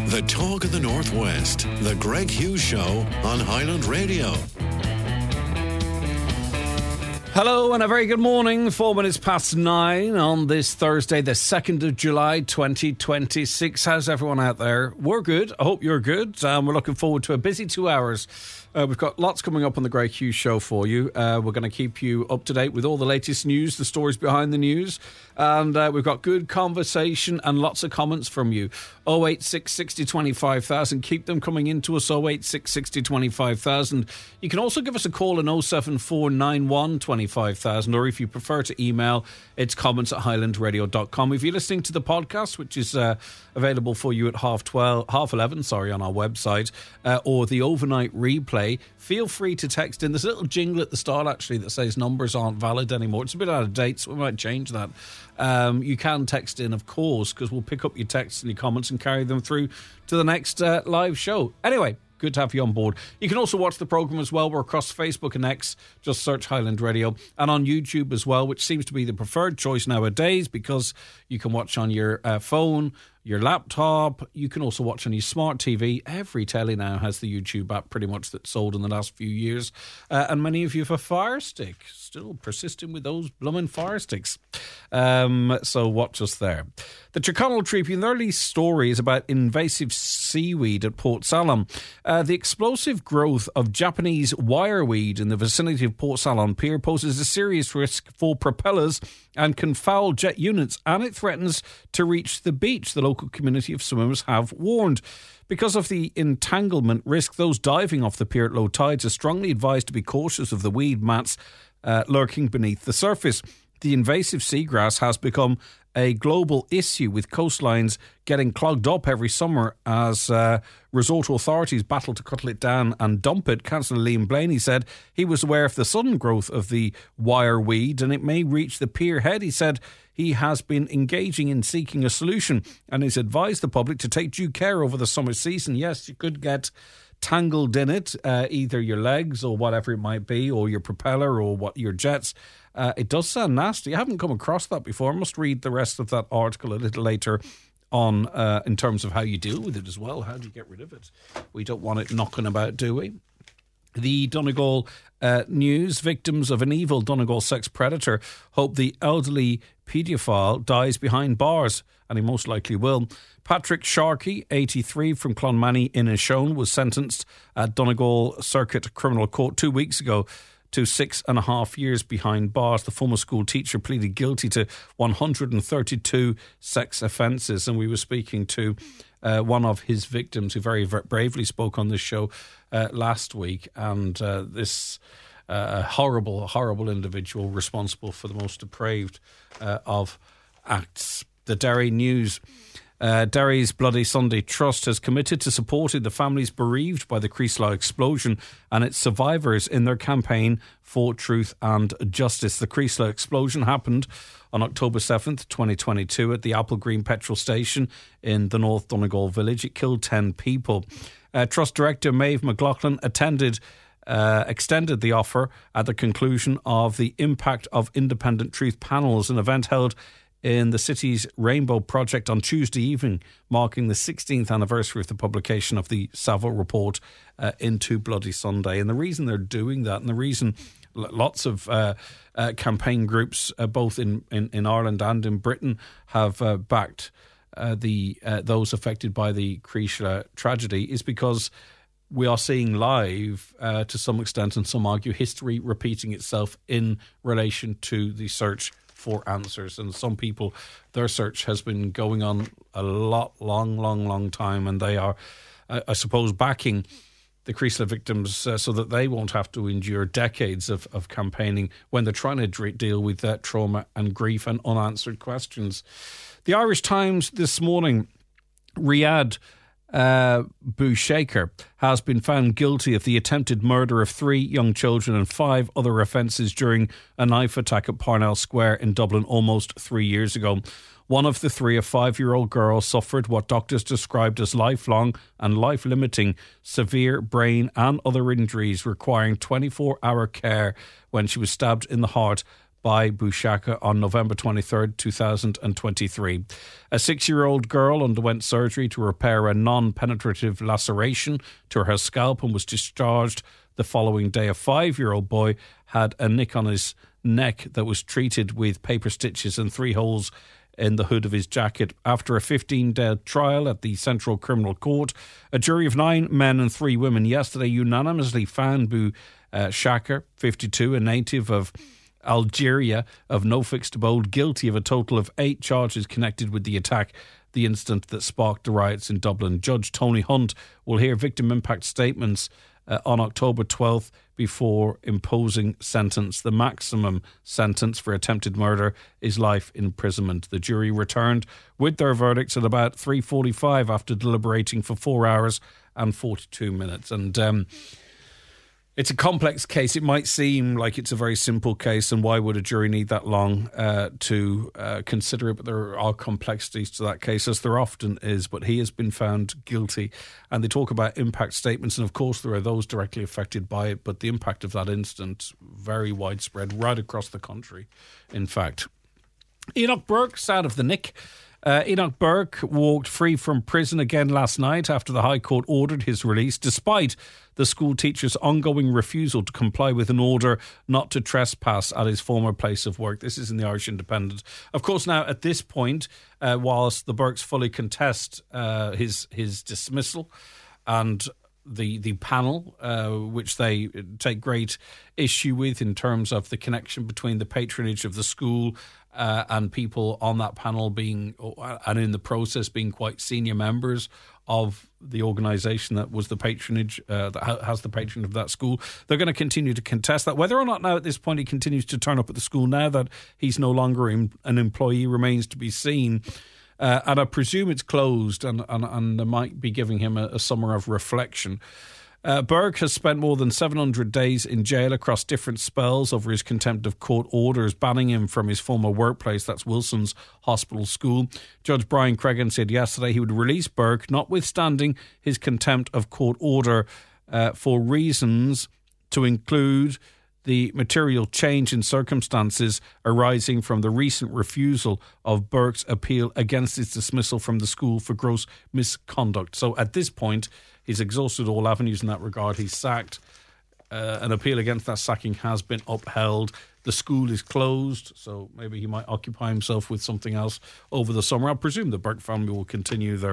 The talk of the Northwest, the Greg Hughes Show on Highland Radio. Hello and a very good morning. 4 minutes past 9 on this Thursday, the 2nd of July, 2026. How's everyone out there? We're good. I hope you're good. We're looking forward to a busy 2 hours. We've got lots coming up on the Greg Hughes Show for you. We're going to keep you up to date with all the latest news, the stories behind the news. And we've got good conversation and lots of comments from you. 086 60 25,000. Keep them coming into us. 086 60 25,000. You can also give us a call on 07491 25,000. Or if you prefer to email, it's comments@highlandradio.com. If you're listening to the podcast, which is available for you at half 11 on our website, or the overnight replay, feel free to text in. There's a little jingle at the start actually that says numbers aren't valid anymore. It's a bit out of date, so we might change that. You can text in, of course, because we'll pick up your texts and your comments and carry them through to the next live show. Anyway, good to have you on board. You can also watch the programme as well. We're across Facebook and X. Just search Highland Radio. And on YouTube as well, which seems to be the preferred choice nowadays because you can watch on your phone, your laptop. You can also watch on your smart TV. Every telly now has the YouTube app pretty much that's sold in the last few years. And many of you have a Fire Stick. Still persisting with those blooming Fire Sticks. So watch us there. The Tyrconnell Tribune, their lead story is about invasive seaweed at Port Salam. The explosive growth of Japanese wireweed in the vicinity of Port Salam Pier poses a serious risk for propellers and can foul jet units, and it threatens to reach the beach. The local community of swimmers have warned. Because of the entanglement risk, those diving off the pier at low tides are strongly advised to be cautious of the weed mats lurking beneath the surface. The invasive seagrass has become a global issue, with coastlines getting clogged up every summer as resort authorities battle to cut it down and dump it. Councillor Liam Blaney said he was aware of the sudden growth of the wireweed and it may reach the pier head. He said he has been engaging in seeking a solution and has advised the public to take due care over the summer season. Yes, you could get tangled in it, either your legs or whatever it might be, or your propeller or what your jets. It does sound nasty. I haven't come across that before. I must read the rest of that article a little later on in terms of how you deal with it as well. How do you get rid of it? We don't want it knocking about, do we? The Donegal news: victims of an evil Donegal sex predator hope the elderly paedophile dies behind bars, and he most likely will. Patrick Sharkey, 83, from Clonmany in Inishowen, was sentenced at Donegal Circuit Criminal Court 2 weeks ago to 6.5 years behind bars. The former school teacher pleaded guilty to 132 sex offences, and we were speaking to one of his victims who very bravely spoke on this show last week, and this horrible individual responsible for the most depraved of acts. The Derry News: Derry's Bloody Sunday Trust has committed to supporting the families bereaved by the Creeslough explosion and its survivors in their campaign for truth and justice. The Creeslough explosion happened on October 7th, 2022 at the Applegreen petrol station in the North Donegal village. It killed 10 people. Trust Director Maeve McLaughlin extended the offer at the conclusion of the Impact of Independent Truth panels, an event held in the city's Rainbow Project on Tuesday evening, marking the 16th anniversary of the publication of the Savile Report into Bloody Sunday. And the reason they're doing that, and the reason lots of campaign groups, both in Ireland and in Britain, have backed those affected by the Creeslough tragedy, is because we are seeing live, to some extent, and some argue, history repeating itself in relation to the search for answers. And some people, their search has been going on a long time, and they are, I suppose, backing the Creeslough victims so that they won't have to endure decades of campaigning when they're trying to deal with that trauma and grief and unanswered questions. The Irish Times this morning: Riyadh Boushakar has been found guilty of the attempted murder of 3 young children and 5 other offences during a knife attack at Parnell Square in Dublin almost 3 years ago. One of the 3, a 5-year-old girl, suffered what doctors described as lifelong and life-limiting severe brain and other injuries requiring 24-hour care when she was stabbed in the heart by Bushaka on November 23rd, 2023. A 6-year-old girl underwent surgery to repair a non-penetrative laceration to her scalp and was discharged the following day. A 5-year-old boy had a nick on his neck that was treated with paper stitches and 3 holes in the hood of his jacket. After a 15-day trial at the Central Criminal Court, a jury of 9 men and 3 women yesterday unanimously found Bushaka, 52, a native of Algeria of no fixed abode, guilty of a total of 8 charges connected with the attack, the incident that sparked the riots in Dublin. Judge Tony Hunt will hear victim impact statements on October 12th before imposing sentence. The maximum sentence for attempted murder is life imprisonment. The jury returned with their verdicts at about 3:45 after deliberating for 4 hours and 42 minutes. And it's a complex case. It might seem like it's a very simple case, and why would a jury need that long to consider it? But there are complexities to that case, as there often is. But he has been found guilty, and they talk about impact statements, and of course there are those directly affected by it, but the impact of that incident, very widespread, right across the country, in fact. Enoch Burke's out of the nick. Enoch Burke walked free from prison again last night after the High Court ordered his release, despite the school teacher's ongoing refusal to comply with an order not to trespass at his former place of work. This is in the Irish Independent. Of course, now at this point, whilst the Burkes fully contest his dismissal and the panel, which they take great issue with in terms of the connection between the patronage of the school and people on that panel being, and in the process being quite senior members of the organisation that was the patronage, that has the patron of that school. They're going to continue to contest that. Whether or not now at this point he continues to turn up at the school now that he's no longer an employee remains to be seen. And I presume it's closed, and they might be giving him a summer of reflection. Burke has spent more than 700 days in jail across different spells over his contempt of court orders banning him from his former workplace, that's Wilson's Hospital School. Judge Brian Cregan said yesterday he would release Burke, notwithstanding his contempt of court order, for reasons to include the material change in circumstances arising from the recent refusal of Burke's appeal against his dismissal from the school for gross misconduct. So at this point, he's exhausted all avenues in that regard. He's sacked. An appeal against that sacking has been upheld. The school is closed, so maybe he might occupy himself with something else over the summer. I presume the Burke family will continue their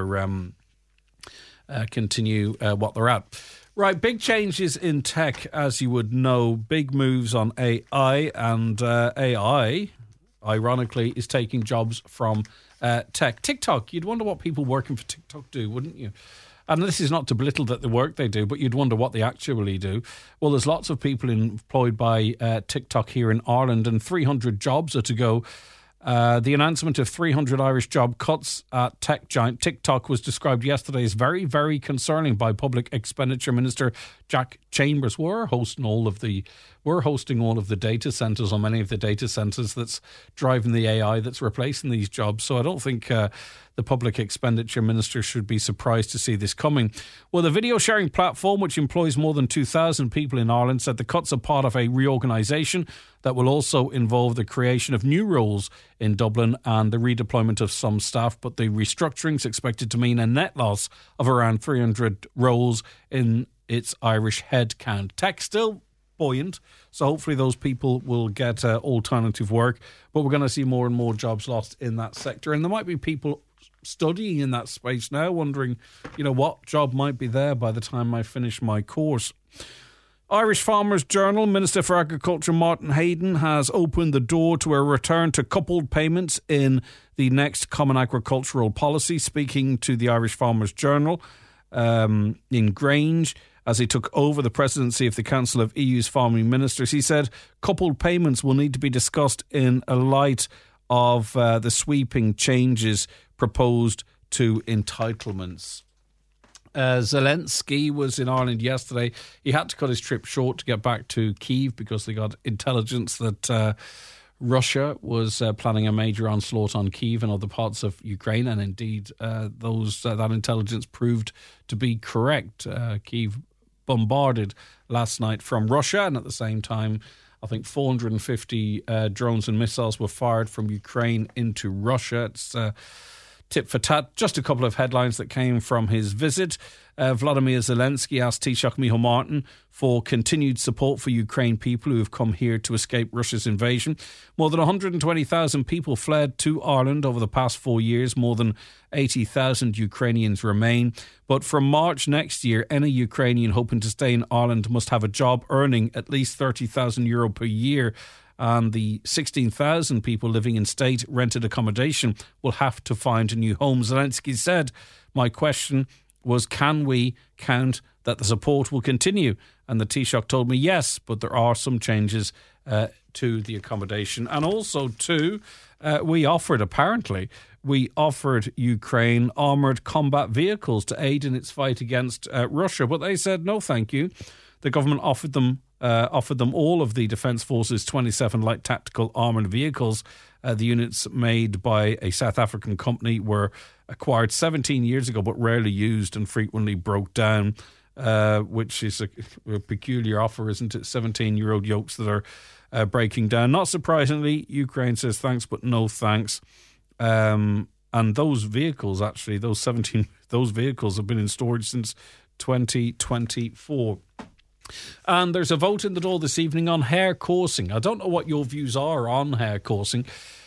what they're at. Right, big changes in tech, as you would know. Big moves on AI, and AI, ironically, is taking jobs from tech. TikTok, you'd wonder what people working for TikTok do, wouldn't you? And this is not to belittle the work they do, but you'd wonder what they actually do. Well, there's lots of people employed by TikTok here in Ireland, and 300 jobs are to go. The announcement of 300 Irish job cuts at tech giant TikTok was described yesterday as very, very concerning by Public Expenditure Minister Jack Chambers. We're hosting all of the data centres, or many of the data centres that's driving the AI that's replacing these jobs. So I don't think the Public Expenditure Minister should be surprised to see this coming. Well, the video sharing platform, which employs more than 2,000 people in Ireland, said the cuts are part of a reorganisation that will also involve the creation of new roles in Dublin and the redeployment of some staff. But the restructuring is expected to mean a net loss of around 300 roles in its Irish headcount. Tech still buoyant, so hopefully those people will get alternative work, but we're going to see more and more jobs lost in that sector, and there might be people studying in that space now wondering, what job might be there by the time I finish my course. Irish Farmers Journal, Minister for Agriculture Martin Hayden has opened the door to a return to coupled payments in the next Common Agricultural Policy. Speaking to the Irish Farmers Journal in Grange, as he took over the presidency of the Council of EU's Farming Ministers, he said coupled payments will need to be discussed in a light of the sweeping changes proposed to entitlements. Zelensky was in Ireland yesterday. He had to cut his trip short to get back to Kyiv because they got intelligence that Russia was planning a major onslaught on Kyiv and other parts of Ukraine, and indeed that intelligence proved to be correct. Kyiv bombarded last night from Russia, and at the same time I think 450 drones and missiles were fired from Ukraine into Russia. It's tit for tat. Just a couple of headlines that came from his visit. Vladimir Zelensky asked Taoiseach Micheál Martin for continued support for Ukraine people who have come here to escape Russia's invasion. More than 120,000 people fled to Ireland over the past 4 years. More than 80,000 Ukrainians remain. But from March next year, any Ukrainian hoping to stay in Ireland must have a job earning at least €30,000 per year. And the 16,000 people living in state rented accommodation will have to find new homes. Zelensky said, my question was, can we count that the support will continue? And the Taoiseach told me yes, but there are some changes to the accommodation. And also, too, we offered Ukraine armoured combat vehicles to aid in its fight against Russia. But they said, no, thank you. The government offered them all of the Defence Force's 27 light tactical armoured vehicles. The units made by a South African company were acquired 17 years ago but rarely used and frequently broke down, which is a peculiar offer, isn't it? 17-year-old yokes that are breaking down. Not surprisingly, Ukraine says thanks but no thanks. And those vehicles, actually, those vehicles have been in storage since 2024. And there's a vote in the Dáil this evening on hair coursing. I don't know what your views are on hair coursing,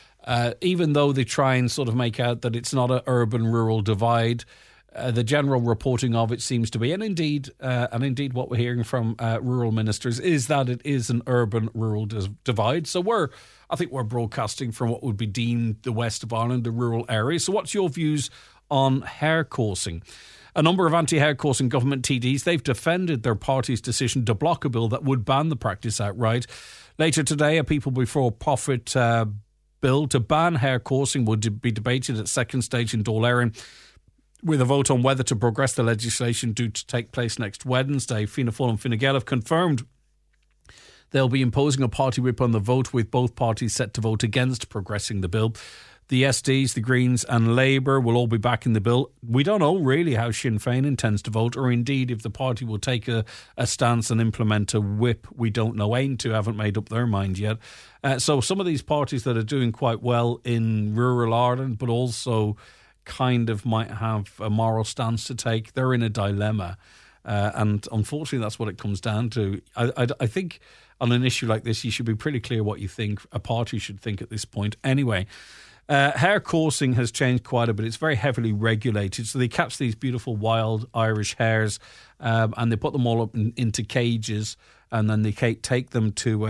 even though they try and sort of make out that it's not an urban-rural divide. The general reporting of it seems to be, and indeed what we're hearing from rural ministers is that it is an urban-rural divide. So I think we're broadcasting from what would be deemed the west of Ireland, the rural area. So what's your views on hair coursing? A number of anti-hair coursing government TDs, they've defended their party's decision to block a bill that would ban the practice outright. Later today, a People Before Profit bill to ban hair coursing would be debated at second stage in Dáil Éireann, with a vote on whether to progress the legislation due to take place next Wednesday. Fianna Fáil and Fine Gael have confirmed they'll be imposing a party whip on the vote, with both parties set to vote against progressing the bill. The SDs, the Greens and Labour will all be backing the bill. We don't know really how Sinn Féin intends to vote, or indeed if the party will take a stance and implement a whip. We don't know. Aontú haven't made up their mind yet. So some of these parties that are doing quite well in rural Ireland, but also kind of might have a moral stance to take, they're in a dilemma. And unfortunately, that's what it comes down to. I think on an issue like this, you should be pretty clear what you think a party should think at this point. Anyway, hair coursing has changed quite a bit. It's very heavily regulated. So they catch these beautiful wild Irish hares and they put them all up into cages, and then they take them to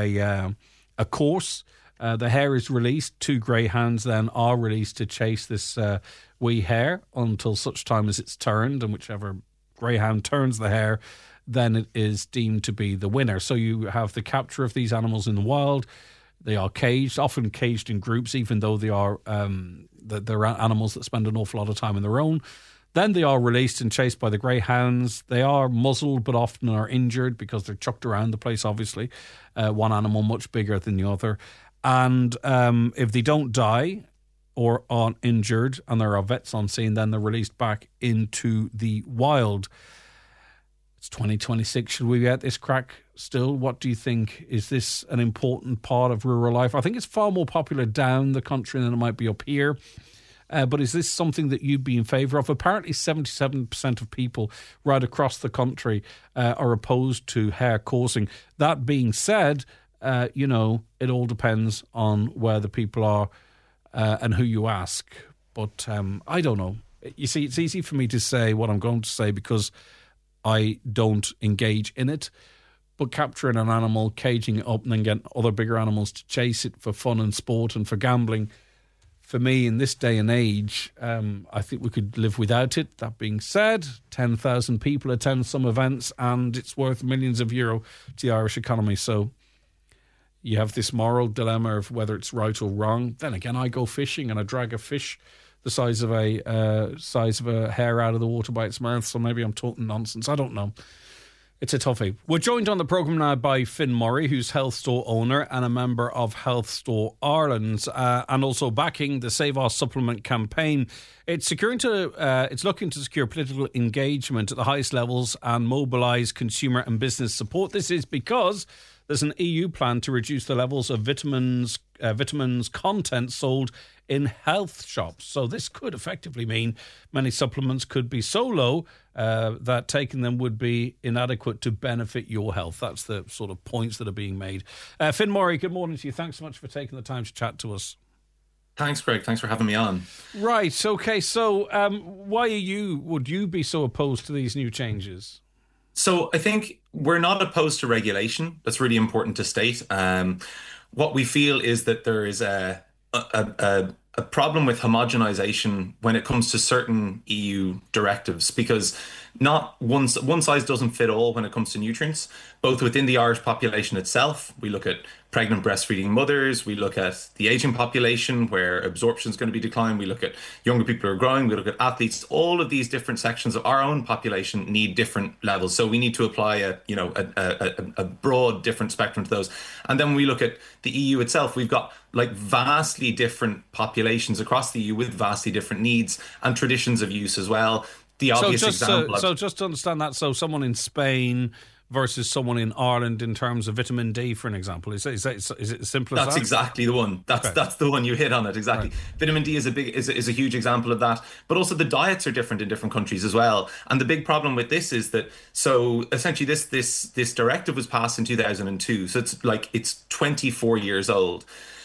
a course. The hare is released. 2 greyhounds then are released to chase this wee hare until such time as it's turned, and whichever greyhound turns the hare, then it is deemed to be the winner. So you have the capture of these animals in the wild. They are caged, often caged in groups, even though they are they're animals that spend an awful lot of time on their own. Then they are released and chased by the greyhounds. They are muzzled, but often are injured because they're chucked around the place, obviously. One animal much bigger than the other. And if they don't die or aren't injured and there are vets on scene, then they're released back into the wild. It's 2026. Should we get this crack still? What do you think? Is this an important part of rural life? I think it's far more popular down the country than it might be up here. But is this something that you'd be in favour of? Apparently 77% of people right across the country are opposed to hair coursing. That being said, it all depends on where the people are and who you ask. But I don't know. You see, it's easy for me to say what I'm going to say because I don't engage in it. But capturing an animal, caging it up and then getting other bigger animals to chase it for fun and sport and for gambling, for me in this day and age, I think we could live without it. That being said, 10,000 people attend some events and it's worth millions of euro to the Irish economy. So you have this moral dilemma of whether it's right or wrong. Then again, I go fishing and I drag a fish the size of a hair out of the water by its mouth. So maybe I'm talking nonsense. I don't know. It's a toughie. We're joined on the programme now by Finn Murray, who's Health Store owner and a member of Health Store Ireland, and also backing the Save Our Supplement campaign. It's looking to secure political engagement at the highest levels and mobilise consumer and business support. This is because there's an EU plan to reduce the levels of vitamins content sold in health shops. So this could effectively mean many supplements could be so low that taking them would be inadequate to benefit your health. That's the sort of points that are being made. Finn Murray, good morning to you. Thanks so much for taking the time to chat to us. Thanks, Greg. Thanks for having me on. Right. Okay. So why would you be so opposed to these new changes? So I think we're not opposed to regulation. That's really important to state. What we feel is that there is a problem with homogenization when it comes to certain EU directives, because not one size doesn't fit all when it comes to nutrients, both within the Irish population itself. We look at pregnant breastfeeding mothers, we look at the aging population where absorption is going to be declined, we look at younger people who are growing, we look at athletes. All of these different sections of our own population need different levels. So we need to apply a broad different spectrum to those. And then when we look at the EU itself, we've got like vastly different populations across the EU with vastly different needs and traditions of use as well. The obvious example. So just to understand that, so someone in Spain versus someone in Ireland in terms of vitamin D, for an example, is it as simple as that? That's exactly the one. That's the one. You hit on it exactly. Right. Vitamin D is a huge example of that, but also the diets are different in different countries as well. And the big problem with this is that, so essentially this directive was passed in 2002, so it's 24 years old.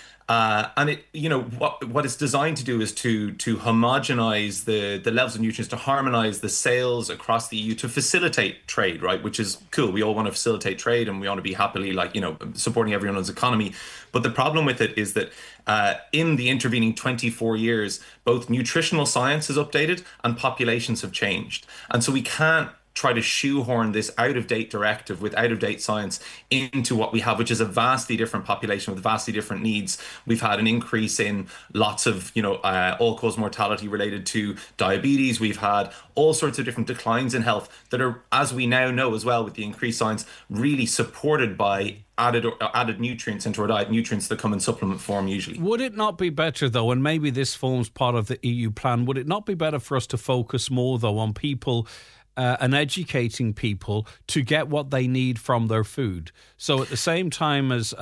And it, what it's designed to do is to homogenize the levels of nutrients, to harmonize the sales across the EU, to facilitate trade, right? Which is cool. We all want to facilitate trade and we want to be happily supporting everyone's economy. But the problem with it is that in the intervening 24 years, both nutritional science has updated and populations have changed. And so we can't try to shoehorn this out-of-date directive with out-of-date science into what we have, which is a vastly different population with vastly different needs. We've had an increase in lots of, all-cause mortality related to diabetes. We've had all sorts of different declines in health that are, as we now know as well with the increased science, really supported by added nutrients into our diet, nutrients that come in supplement form usually. Would it not be better, though, and maybe this forms part of the EU plan, would it not be better for us to focus more, though, on people and educating people to get what they need from their food? So at the same time as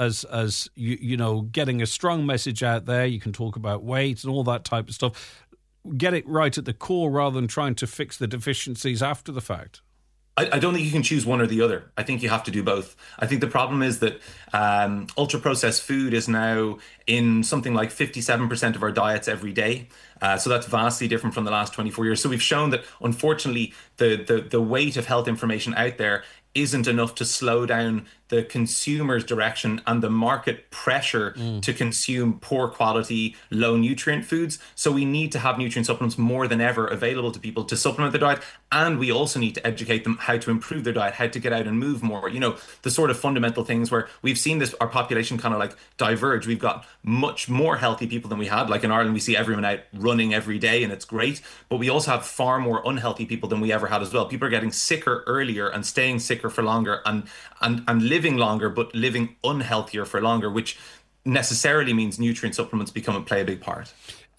getting a strong message out there, you can talk about weight and all that type of stuff, get it right at the core rather than trying to fix the deficiencies after the fact. I don't think you can choose one or the other. I think you have to do both. I think the problem is that ultra-processed food is now in something like 57% of our diets every day. So that's vastly different from the last 24 years. So we've shown that, unfortunately, the weight of health information out there isn't enough to slow down the consumer's direction and the market pressure to consume poor quality, low nutrient foods. So we need to have nutrient supplements more than ever available to people to supplement their diet. And we also need to educate them how to improve their diet, how to get out and move more. The sort of fundamental things where we've seen this, our population kind of like diverge. We've got much more healthy people than we had. Like in Ireland, we see everyone out running every day and it's great. But we also have far more unhealthy people than we ever had as well. People are getting sicker earlier and staying sicker for longer and living longer, but living unhealthier for longer, which necessarily means nutrient supplements play a big part.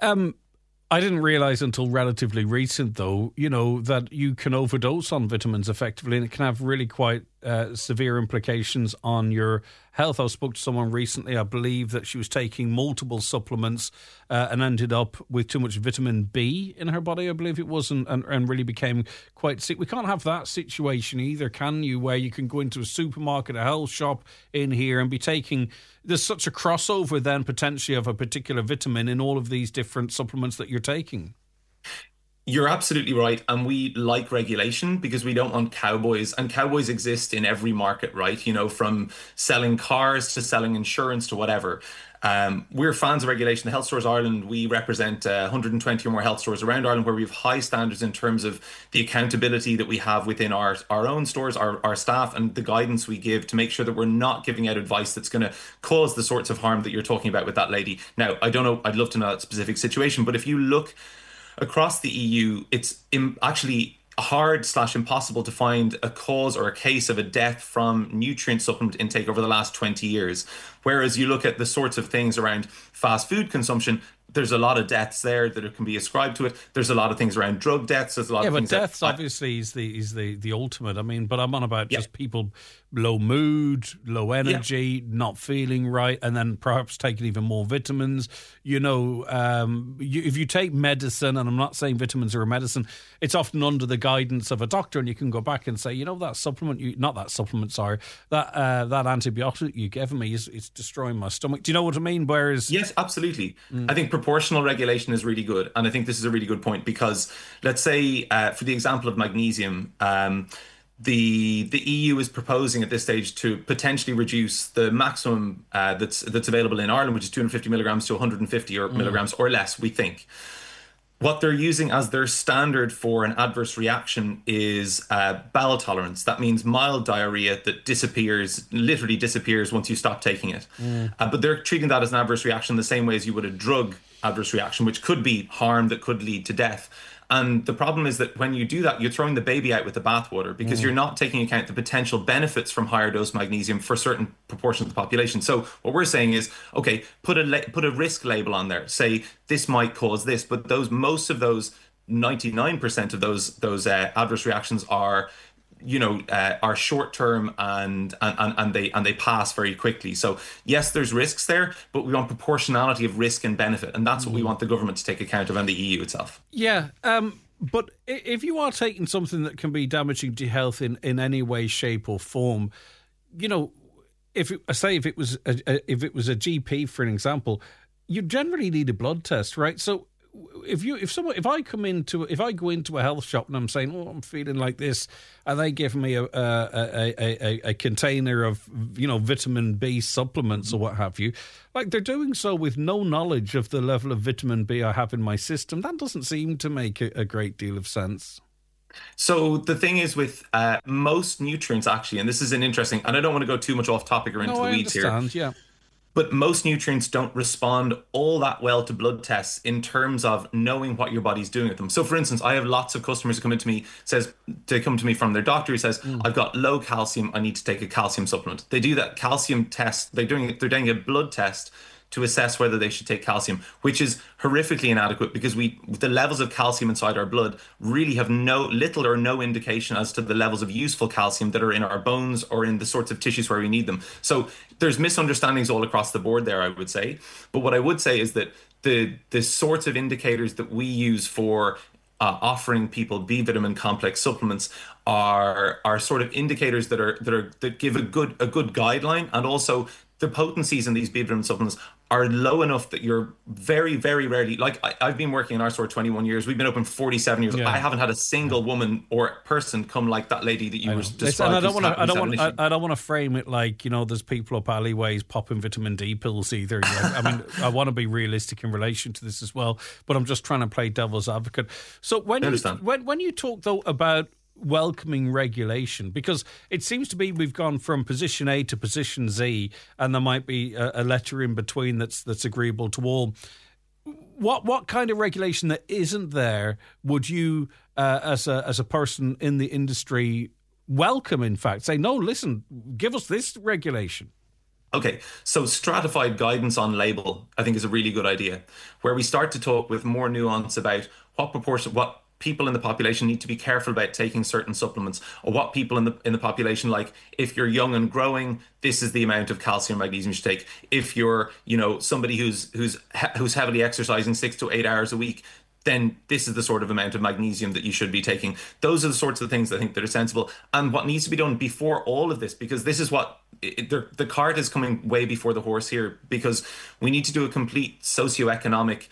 I didn't realise until relatively recent, though, that you can overdose on vitamins effectively, and it can have really quite severe implications on your health. I spoke to someone recently, I believe that she was taking multiple supplements and ended up with too much vitamin B in her body, I believe it was, and really became quite sick. We can't have that situation either, can you, where you can go into a supermarket, a health shop in here and be taking... There's such a crossover then potentially of a particular vitamin in all of these different supplements that you're taking. You're absolutely right. And we like regulation because we don't want cowboys. And cowboys exist in every market, right? From selling cars to selling insurance to whatever. We're fans of regulation. The Health Stores Ireland, we represent 120 or more health stores around Ireland where we have high standards in terms of the accountability that we have within our own stores, our staff, and the guidance we give to make sure that we're not giving out advice that's going to cause the sorts of harm that you're talking about with that lady. Now, I don't know, I'd love to know that specific situation, but if you look across the EU, it's actually hard/impossible to find a cause or a case of a death from nutrient supplement intake over the last 20 years. Whereas you look at the sorts of things around fast food consumption, there's a lot of deaths there that can be ascribed to it. There's a lot of things around drug deaths. There's a lot of things. Yeah, but deaths obviously is the ultimate. I mean, but I'm on about just people low mood, low energy, not feeling right, and then perhaps taking even more vitamins. You know, if you take medicine, and I'm not saying vitamins are a medicine, it's often under the guidance of a doctor, and you can go back and say, you know, that supplement, that antibiotic you gave me it's destroying my stomach. Do you know what I mean? Whereas, yes, absolutely. I think proportional regulation is really good, and I think this is a really good point because, let's say, for the example of magnesium, the EU is proposing at this stage to potentially reduce the maximum that's available in Ireland, which is 250 milligrams to 150 milligrams or less, we think. What they're using as their standard for an adverse reaction is bowel tolerance. That means mild diarrhea that literally disappears once you stop taking it. But they're treating that as an adverse reaction the same way as you would a drug adverse reaction, which could be harm that could lead to death. And the problem is that when you do that, you're throwing the baby out with the bathwater because you're not taking account the potential benefits from higher dose magnesium for certain proportions of the population. So what we're saying is, okay, put a risk label on there. Say this might cause this, but most of those 99% of those adverse reactions are are short term and they pass very quickly. So yes, there's risks there, but we want proportionality of risk and benefit, and that's what we want the government to take account of, and the EU itself. Yeah, but if you are taking something that can be damaging to health in any way, shape, or form, you know, if it was a GP, for an example, you generally need a blood test, right? So if I go into a health shop and I'm saying, oh, I'm feeling like this, and they give me a container of, you know, vitamin B supplements or what have you, like they're doing so with no knowledge of the level of vitamin B I have in my system. That doesn't seem to make a great deal of sense. So the thing is with most nutrients, actually, and this is an interesting, and I don't want to go too much off topic or into the weeds here. Yeah. But most nutrients don't respond all that well to blood tests in terms of knowing what your body's doing with them. So, for instance, I have lots of customers who come to me from their doctor who says, I've got low calcium, I need to take a calcium supplement. They do that calcium test. They're doing a blood test to assess whether they should take calcium, which is horrifically inadequate because the levels of calcium inside our blood really have little or no indication as to the levels of useful calcium that are in our bones or in the sorts of tissues where we need them. So there's misunderstandings all across the board there, I would say. But what I would say is that the sorts of indicators that we use for offering people B vitamin complex supplements are sort of indicators that give a good guideline, and also the potencies in these B vitamin supplements are low enough that you're very, very rarely, like I've been working in our store 21 years. We've been open 47 years. Yeah. I haven't had a single woman or person come like that lady that you were describing. And I don't want to frame it like, you know, there's people up alleyways popping vitamin D pills either. I mean, I want to be realistic in relation to this as well, but I'm just trying to play devil's advocate. So when you talk though about welcoming regulation, because it seems to be we've gone from position A to position Z, and there might be a letter in between that's agreeable to all. What kind of regulation that isn't there would you, as a person in the industry, welcome? In fact, say no. Listen, give us this regulation. Okay, so stratified guidance on label, I think, is a really good idea, where we start to talk with more nuance about what people in the population need to be careful about taking certain supplements, or what people in the population, like if you're young and growing, this is the amount of calcium magnesium you should take. If you're, you know, somebody who's heavily exercising 6 to 8 hours a week, then this is the sort of amount of magnesium that you should be taking. Those are the sorts of things I think that are sensible. And what needs to be done before all of this, because this is the cart is coming way before the horse here, because we need to do a complete socioeconomic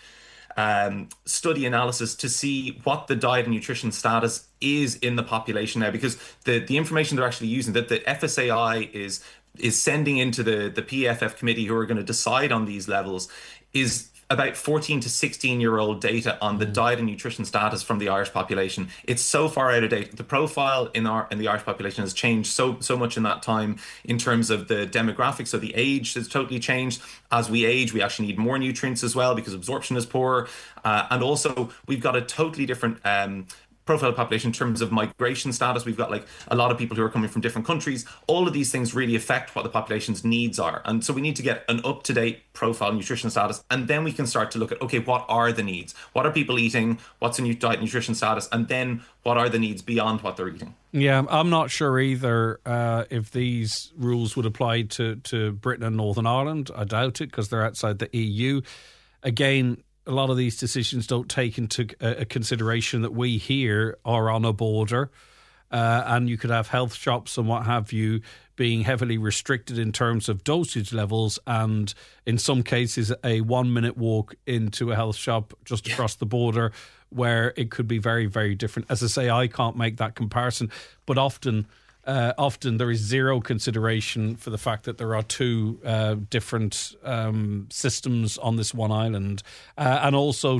study analysis to see what the diet and nutrition status is in the population now, because the information they're actually using, that the FSAI is sending into the PFF committee who are going to decide on these levels, is about 14 to 16-year-old data on the diet and nutrition status from the Irish population. It's so far out of date. The profile in the Irish population has changed so much in that time in terms of the demographics. So the age has totally changed. As we age, we actually need more nutrients as well because absorption is poor. And also, we've got a totally different profile population in terms of migration status. We've got like a lot of people who are coming from different countries. All of these things really affect what the population's needs are. And so we need to get an up-to-date profile nutrition status. And then we can start to look at, okay, what are the needs? What are people eating? What's a new diet nutrition status? And then what are the needs beyond what they're eating? Yeah, I'm not sure either if these rules would apply to Britain and Northern Ireland. I doubt it because they're outside the EU. Again, a lot of these decisions don't take into a consideration that we here are on a border, and you could have health shops and what have you being heavily restricted in terms of dosage levels, and in some cases a 1 minute walk into a health shop just across the border where it could be very, very different. As I say, I can't make that comparison, but often there is zero consideration for the fact that there are two different systems on this one island, and also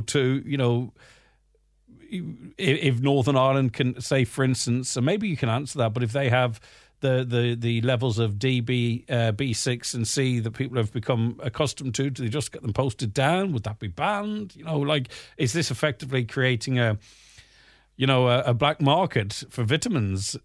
if Northern Ireland can say, for instance, and maybe you can answer that, but if they have the levels of DB, B6 and C that people have become accustomed to, do they just get them posted down? Would that be banned? Is this effectively creating a black market for vitamins?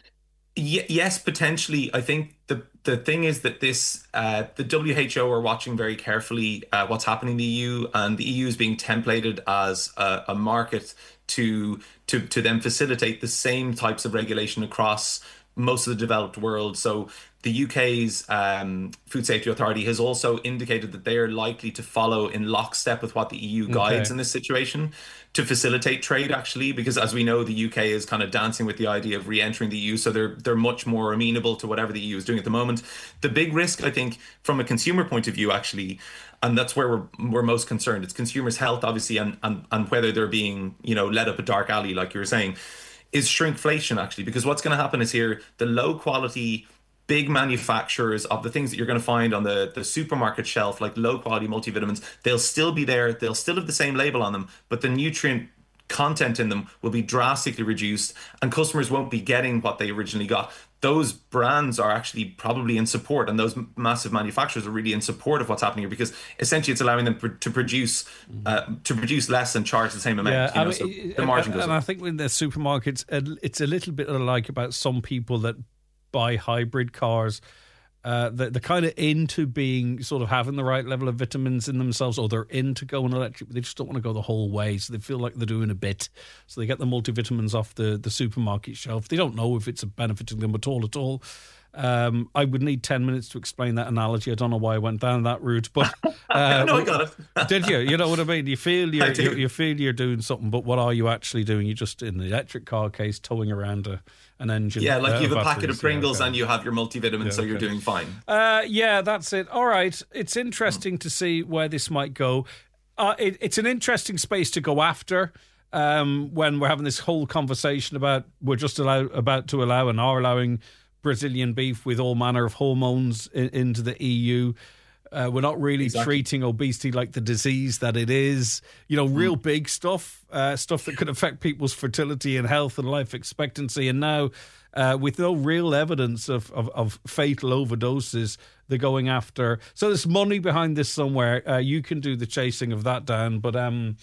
Yes, potentially. I think the thing is that the WHO are watching very carefully what's happening in the EU, and the EU is being templated as a market to then facilitate the same types of regulation across most of the developed world. So the UK's Food Safety Authority has also indicated that they are likely to follow in lockstep with what the EU guides in this situation to facilitate trade, actually, because as we know, the UK is kind of dancing with the idea of re-entering the EU. So they're much more amenable to whatever the EU is doing at the moment. The big risk, I think, from a consumer point of view, actually, and that's where we're most concerned, it's consumers' health, obviously, and whether they're being, led up a dark alley, like you were saying, is shrinkflation, actually, because what's going to happen is here, the low quality big manufacturers of the things that you're going to find on the supermarket shelf, like low quality multivitamins, they'll still be there. They'll still have the same label on them, but the nutrient content in them will be drastically reduced, and customers won't be getting what they originally got. Those brands are actually probably in support, and those massive manufacturers are really in support of what's happening here, because essentially it's allowing them to produce less and charge the same amount. Yeah, so the margin goes up. And I think with the supermarkets, it's a little bit like about some people that buy hybrid cars. They're kind of into being sort of having the right level of vitamins in themselves, or they're into going electric, but they just don't want to go the whole way. So they feel like they're doing a bit. So they get the multivitamins off the supermarket shelf. They don't know if it's benefiting them at all. I would need 10 minutes to explain that analogy. I don't know why I went down that route, but no, I got it. Did you? You know what I mean? You feel you feel you're doing something, but what are you actually doing? You're just in the electric car case towing around an engine. Yeah, like you have a packet of Pringles okay. and you have your multivitamins, so you're doing fine. Yeah, that's it. All right, it's interesting to see where this might go. It's an interesting space to go after. When we're having this whole conversation about we're just about to allow and are allowing Brazilian beef with all manner of hormones into the EU. We're not really treating obesity like the disease that it is. Real big stuff, stuff that could affect people's fertility and health and life expectancy. And now, with no real evidence of fatal overdoses, they're going after. So there's money behind this somewhere. You can do the chasing of that down, but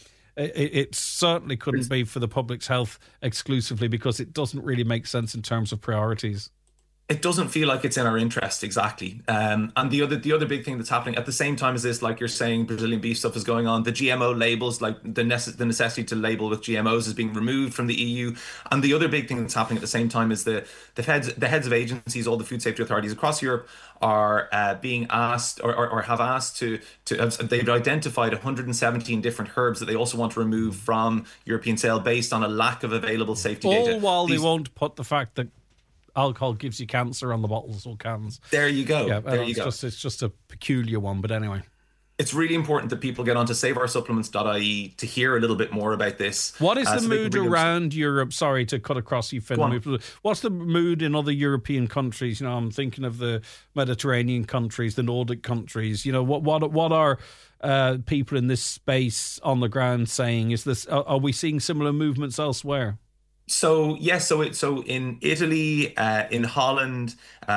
it certainly couldn't be for the public's health exclusively, because it doesn't really make sense in terms of priorities. It doesn't feel like it's in our interest, exactly. And the other big thing that's happening at the same time as this, like you're saying, Brazilian beef stuff is going on. The GMO labels, like the necessity to label with GMOs, is being removed from the EU. And the other big thing that's happening at the same time is the heads of agencies, all the food safety authorities across Europe, are being asked or have asked to they've identified 117 different herbs that they also want to remove from European sale based on a lack of available safety data. All while they won't put the fact that alcohol gives you cancer on the bottles or cans. There you go. Yeah, there you go. It's just a peculiar one, but anyway. It's really important that people get onto saveoursupplements.ie to hear a little bit more about this. What is the mood around Europe? Sorry to cut across you, Finn. What's the mood in other European countries? I'm thinking of the Mediterranean countries, the Nordic countries. What are people in this space on the ground saying? Are we seeing similar movements elsewhere? So yes, so in Italy, in Holland,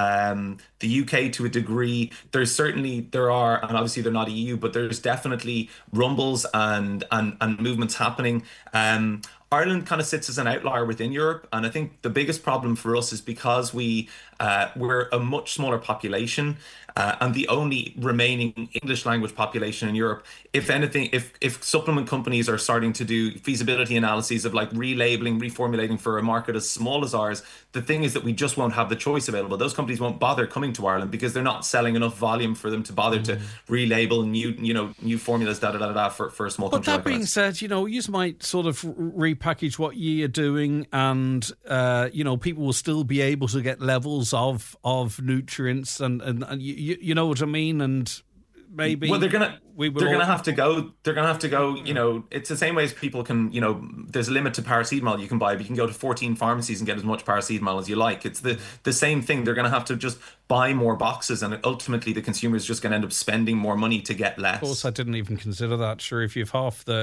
the UK to a degree, there are, and obviously they're not EU, but there's definitely rumbles and movements happening. Ireland kind of sits as an outlier within Europe, and I think the biggest problem for us is because we're a much smaller population, and the only remaining English language population in Europe. If anything, if supplement companies are starting to do feasibility analyses of like relabeling, reformulating for a market as small as ours, the thing is that we just won't have the choice available. Those companies won't bother coming to Ireland because they're not selling enough volume for them to bother to relabel new formulas for a small But country that like being ours. said, you might sort of repackage what ye are doing, and people will still be able to get levels of nutrients, and you know what I mean, and maybe Well, they're gonna have to go. They're gonna have to go. It's the same way as people can. There's a limit to paracetamol you can buy, but you can go to 14 pharmacies and get as much paracetamol as you like. It's the same thing. They're gonna have to just buy more boxes, and ultimately the consumer is just gonna end up spending more money to get less. Of course, I didn't even consider that. Sure, if you've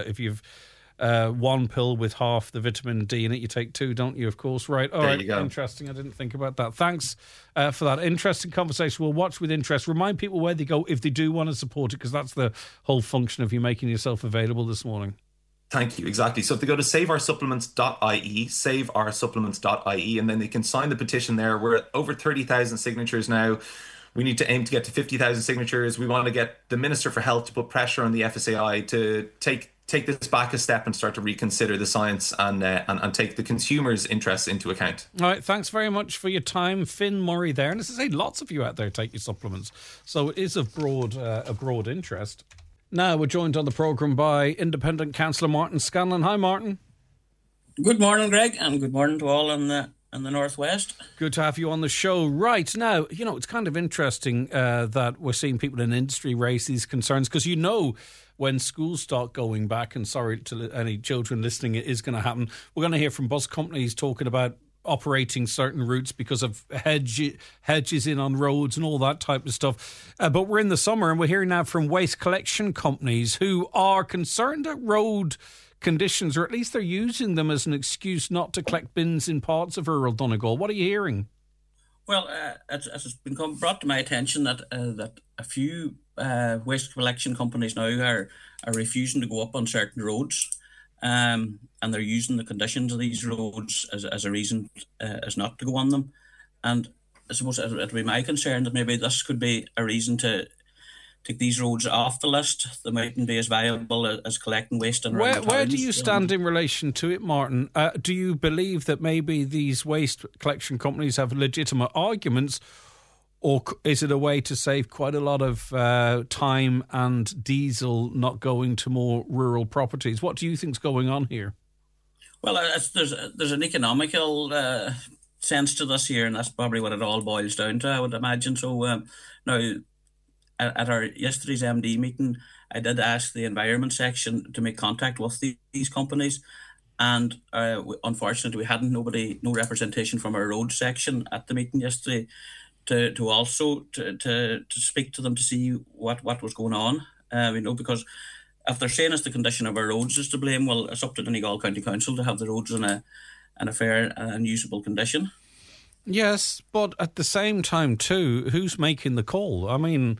one pill with half the vitamin D in it, you take two, don't you? Of course, right. All right, you go. Interesting. I didn't think about that. Thanks for that interesting conversation. We'll watch with interest. Remind people where they go if they do want to support it, because that's the whole function of you making yourself available this morning. Thank you. Exactly. So if they go to saveoursupplements.ie, and then they can sign the petition there. We're at over 30,000 signatures now. We need to aim to get to 50,000 signatures. We want to get the Minister for Health to put pressure on the FSAI to take this back a step and start to reconsider the science and take the consumer's interests into account. All right, thanks very much for your time, Finn Murray there. And as I say, lots of you out there take your supplements, so it is of broad interest. Now we're joined on the programme by Independent Councillor Martin Scanlon. Hi, Martin. Good morning, Greg, and good morning to all in the Northwest. Good to have you on the show. Right, now, it's kind of interesting that we're seeing people in industry raise these concerns, because when schools start going back, and sorry to any children listening, it is going to happen, we're going to hear from bus companies talking about operating certain routes because of hedges in on roads and all that type of stuff. But we're in the summer, and we're hearing now from waste collection companies who are concerned that road conditions, or at least they're using them as an excuse not to collect bins in parts of rural Donegal. What are you hearing? Well, it's been brought to my attention that a few waste collection companies now are refusing to go up on certain roads, and they're using the conditions of these roads as a reason as not to go on them. And I suppose it would be my concern that maybe this could be a reason to take these roads off the list. They mightn't be as viable as collecting waste. Where do you stand in relation to it, Martin? Do you believe that maybe these waste collection companies have legitimate arguments, or is it a way to save quite a lot of time and diesel not going to more rural properties? What do you think's going on here? Well, there's an economical sense to this here, and that's probably what it all boils down to, I would imagine. So now, at our yesterday's MD meeting, I did ask the environment section to make contact with these companies, and unfortunately, we hadn't no representation from our road section at the meeting yesterday to also speak to them to see what was going on. Because if they're saying it's the condition of our roads is to blame, well, it's up to Donegal County Council to have the roads in a fair and usable condition. Yes, but at the same time too, who's making the call? I mean,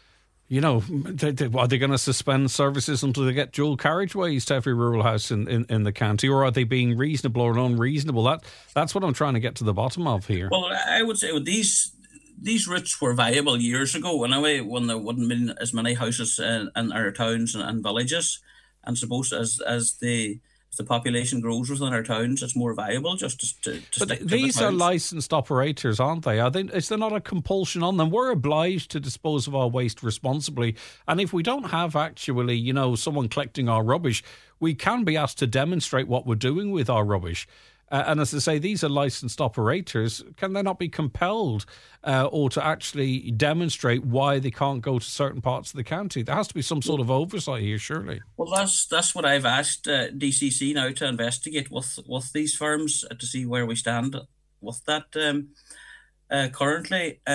are they going to suspend services until they get dual carriageways to every rural house in the county, or are they being reasonable or unreasonable? That's what I'm trying to get to the bottom of here. Well, I would say these routes were viable years ago, anyway, when there wouldn't been as many houses in our towns and villages. And suppose as the population grows within our towns, it's more viable just to but stick to these the are towns. licensed operators, aren't they? Is there not a compulsion on them? We're obliged to dispose of our waste responsibly, and if we don't have actually, someone collecting our rubbish, we can be asked to demonstrate what we're doing with our rubbish. And as I say, these are licensed operators. Can they not be compelled or to actually demonstrate why they can't go to certain parts of the county? There has to be some sort of oversight here, surely. Well, that's what I've asked DCC now to investigate with these firms to see where we stand with that. Currently,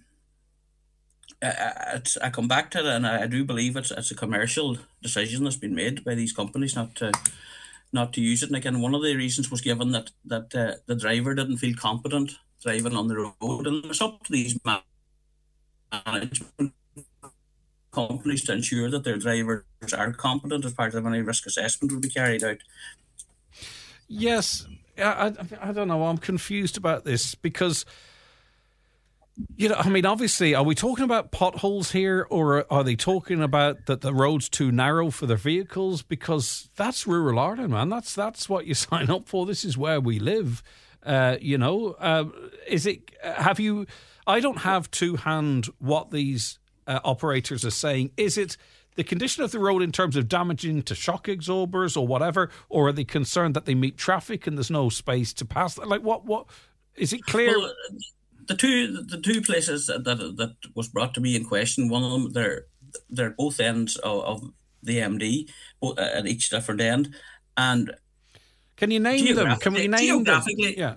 I come back to it, and I do believe it's a commercial decision that's been made by these companies not to use it. And again, one of the reasons was given that the driver didn't feel competent driving on the road, and it's up to these management companies to ensure that their drivers are competent as part of any risk assessment will be carried out. Yes, I don't know. I'm confused about this because, I mean, obviously, are we talking about potholes here, or are they talking about that the road's too narrow for their vehicles? Because that's rural Ireland, man. That's what you sign up for. This is where we live. Is it? Have you? I don't have to hand what these operators are saying. Is it the condition of the road in terms of damaging to shock absorbers or whatever, or are they concerned that they meet traffic and there's no space to pass? Like what is it clear? Well, the two places that was brought to me in question, one of them they're both ends of the MD, both at each different end, and can you name them? Can we name them? Yeah.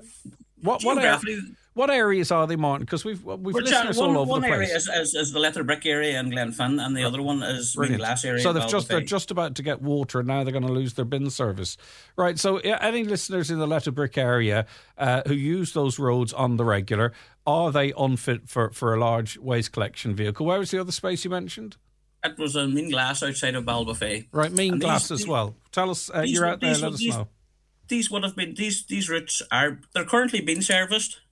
What areas are they, Martin? Because we've listeners all over the place. One area is the Letter Brick area in Glenfin, and the other one is the Glass area. So they're just about to get water, and now they're going to lose their bin service. Right, so any listeners in the Letter Brick area who use those roads on the regular, are they unfit for a large waste collection vehicle? Where was the other space you mentioned? It was in Mean Glass outside of Ballbofay. Right, Mean Glass as well. Tell us, you're out there, let us know. These would have been, these routes they're currently being serviced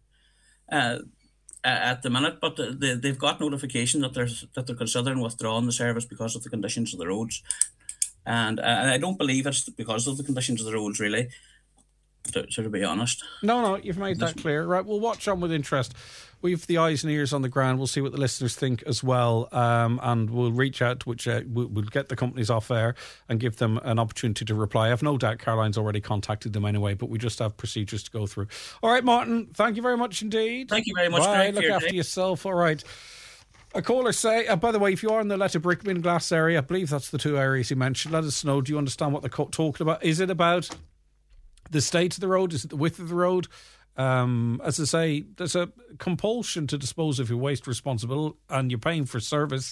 at the minute, but they've got notification that they're considering withdrawing the service because of the conditions of the roads, and I don't believe it's because of the conditions of the roads, really. To be honest. No, you've made that clear. Right, we'll watch on with interest. We've the eyes and ears on the ground. We'll see what the listeners think as well, and we'll reach out to we'll get the companies off air and give them an opportunity to reply. I have no doubt Caroline's already contacted them anyway, but we just have procedures to go through. All right, Martin, thank you very much indeed. Thank you very much, Bye. Greg. Look after yourself. All right. A caller say, by the way, if you are in the Letter Brick, Mean Glass area, I believe that's the two areas you mentioned, let us know. Do you understand what they're talking about? Is it about the state of the road? Is it the width of the road? As I say, there's a compulsion to dispose of your waste responsible, and you're paying for service.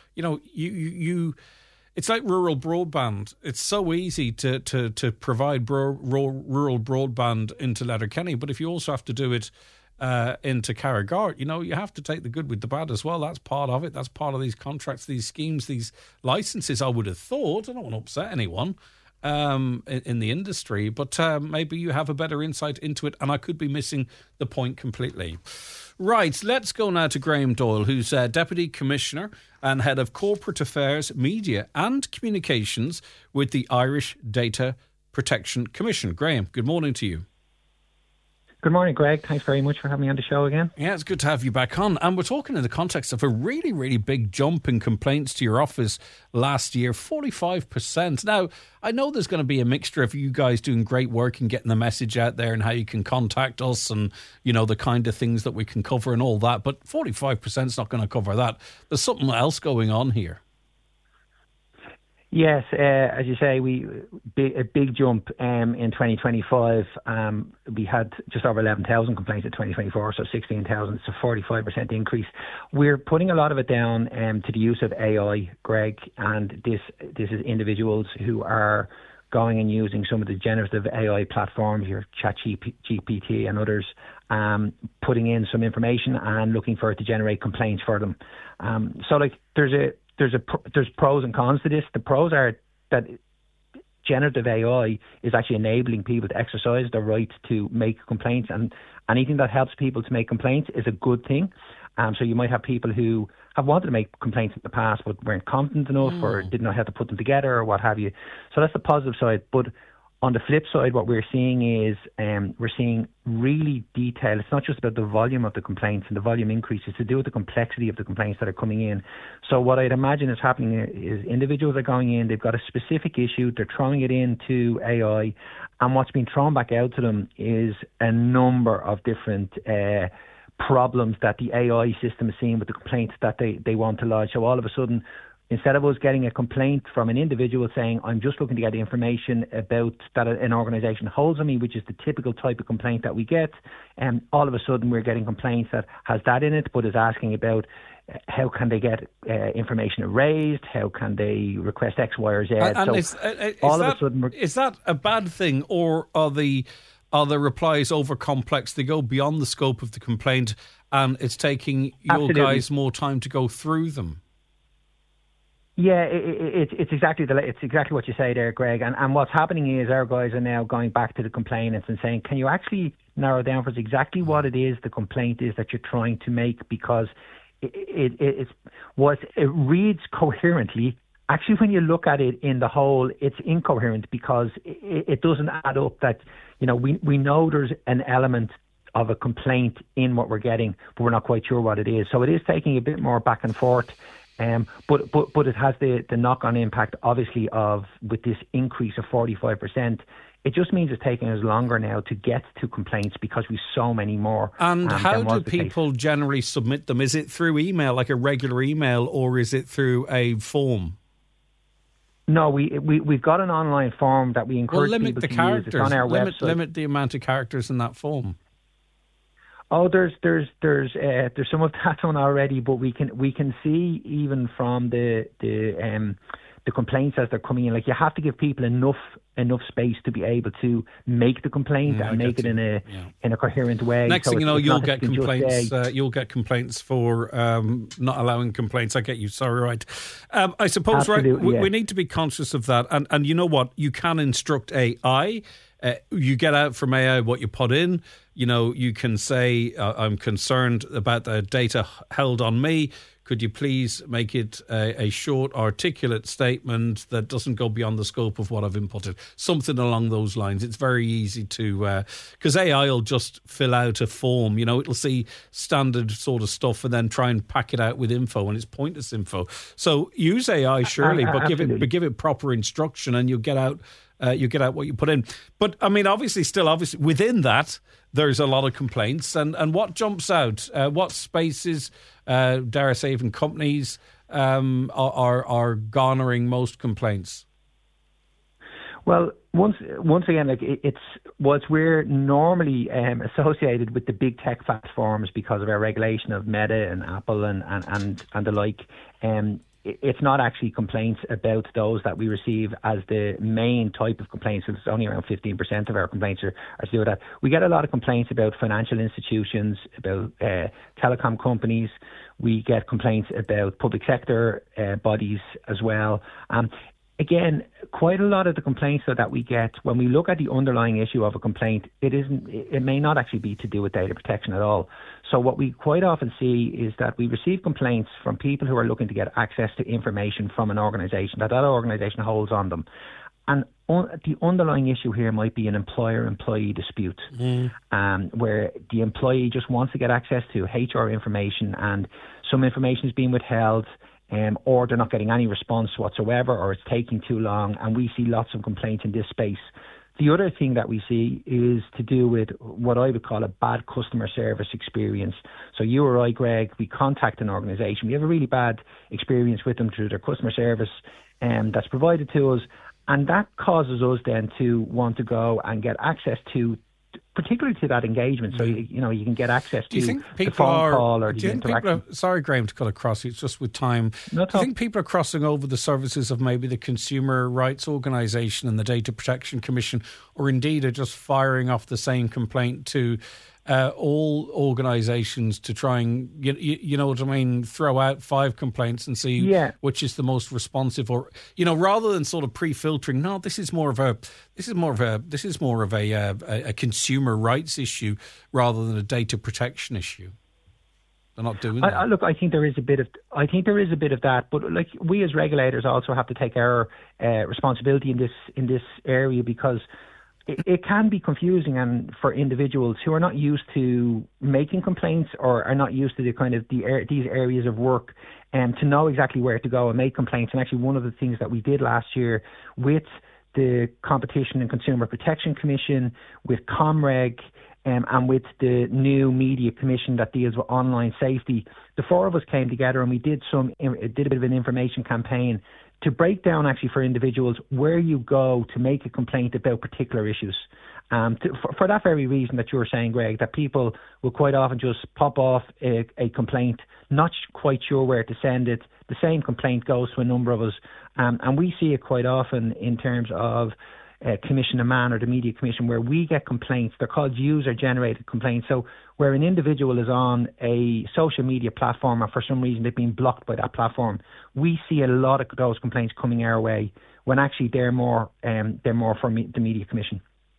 You it's like rural broadband. It's so easy to provide rural broadband into Letterkenny, but if you also have to do it into Carrigart, you have to take the good with the bad as well. That's part of it. That's part of these contracts, these schemes, these licenses, I would have thought. I don't want to upset anyone in the industry, but maybe you have a better insight into it, and I could be missing the point completely. Right, let's go now to Graham Doyle, who's Deputy Commissioner and Head of Corporate Affairs, Media and Communications with the Irish Data Protection Commission. Graham, good morning to you. Good morning, Greg. Thanks very much for having me on the show again. Yeah, it's good to have you back on. And we're talking in the context of a really, really big jump in complaints to your office last year, 45%. Now, I know there's going to be a mixture of you guys doing great work and getting the message out there and how you can contact us and, the kind of things that we can cover and all that. But 45% is not going to cover that. There's something else going on here. Yes, as you say, a big jump in 2025. We had just over 11,000 complaints in 2024, so 16,000. It's a 45% increase. We're putting a lot of it down to the use of AI, Greg, and this is individuals who are going and using some of the generative AI platforms, your ChatGPT and others, putting in some information and looking for it to generate complaints for them. There's pros and cons to this. The pros are that generative AI is actually enabling people to exercise their right to make complaints, and anything that helps people to make complaints is a good thing. So you might have people who have wanted to make complaints in the past but weren't confident enough or didn't know how to put them together or what have you. So that's the positive side. But on the flip side, what we're seeing is we're seeing really detailed. It's not just about the volume of the complaints and the volume increase. It's to do with the complexity of the complaints that are coming in. So what I'd imagine is happening is individuals are going in, they've got a specific issue, they're throwing it into AI, and what's being thrown back out to them is a number of different problems that the AI system is seeing with the complaints that they want to lodge. So all of a sudden, instead of us getting a complaint from an individual saying, I'm just looking to get the information about that an organisation holds on me, which is the typical type of complaint that we get, and all of a sudden we're getting complaints that has that in it, but is asking about how can they get information erased, how can they request X, Y, or Z. Is that a bad thing, or are the replies over complex? They go beyond the scope of the complaint and it's taking your guys more time to go through them? Yeah, it's exactly what you say there, Greg. And what's happening is our guys are now going back to the complainants and saying, can you actually narrow down for us exactly what it is the complaint is that you're trying to make? Because it reads coherently. Actually, when you look at it in the whole, it's incoherent because it doesn't add up. That we know there's an element of a complaint in what we're getting, but we're not quite sure what it is. So it is taking a bit more back and forth. But it has the knock-on impact, obviously, of with this increase of 45%. It just means it's taking us longer now to get to complaints because we've so many more. And how do people generally submit them? Is it through email, like a regular email, or is it through a form? No, we've got an online form that we encourage people to use. It's on our website. Limit the amount of characters in that form. Oh, there's some of that on already, but we can see even from the complaints as they're coming in. Like, you have to give people enough space to be able to make the complaint and make it in a coherent way. Next thing you know, you'll get complaints. You'll get complaints for not allowing complaints. I get you. Sorry, right. I suppose we need to be conscious of that. And you know what? You can instruct AI. You get out from AI what you put in. You can say, I'm concerned about the data held on me. Could you please make it a short, articulate statement that doesn't go beyond the scope of what I've inputted? Something along those lines. It's very easy to... Because AI will just fill out a form. It'll see standard sort of stuff and then try and pack it out with info, and it's pointless info. So use AI, surely, but give it proper instruction and you'll get out... you get out what you put in. But, I mean, obviously, within that, there's a lot of complaints. And what jumps out? What spaces, dare I say, even companies are garnering most complaints? Well, once again, like we're normally associated with the big tech platforms because of our regulation of Meta and Apple and the like. It's not actually complaints about those that we receive as the main type of complaints. It's only around 15% of our complaints are to do with that. We get a lot of complaints about financial institutions, about telecom companies. We get complaints about public sector bodies as well. Again, quite a lot of the complaints that we get, when we look at the underlying issue of a complaint, it may not actually be to do with data protection at all. So what we quite often see is that we receive complaints from people who are looking to get access to information from an organisation, that organisation holds on them. And the underlying issue here might be an employer-employee dispute, where the employee just wants to get access to HR information and some information is being withheld, or they're not getting any response whatsoever, or it's taking too long, and we see lots of complaints in this space. The other thing that we see is to do with what I would call a bad customer service experience. So you or I, Greg, we contact an organisation, we have a really bad experience with them through their customer service that's provided to us, and that causes us then to want to go and get access to, particularly to that engagement, so you can get access to the phone call or the interaction. Sorry, Graham, to cut across you, it's just with time. Do you think people are crossing over the services of maybe the Consumer Rights Organisation and the Data Protection Commission, or indeed are just firing off the same complaint to all organisations to try and, you know what I mean, throw out 5 complaints and see which is the most responsive, or rather than sort of pre-filtering? No, this is more of a consumer rights issue rather than a data protection issue. They're not doing that. Look, I think there is a bit of that, but like, we as regulators also have to take our responsibility in this area, because it can be confusing, and for individuals who are not used to making complaints or are not used to these areas of work, to know exactly where to go and make complaints. And actually, one of the things that we did last year with the Competition and Consumer Protection Commission, with ComReg, and with the new Media Commission that deals with online safety, the 4 of us came together and we did a bit of an information campaign to break down actually for individuals where you go to make a complaint about particular issues. For that very reason that you were saying, Greg, that people will quite often just pop off a complaint, not quite sure where to send it. The same complaint goes to a number of us. And we see it quite often in terms of Commission of Man or the Media Commission, where we get complaints. They're called user-generated complaints. So where an individual is on a social media platform and for some reason they've been blocked by that platform, we see a lot of those complaints coming our way when actually they're more from the Media Commission.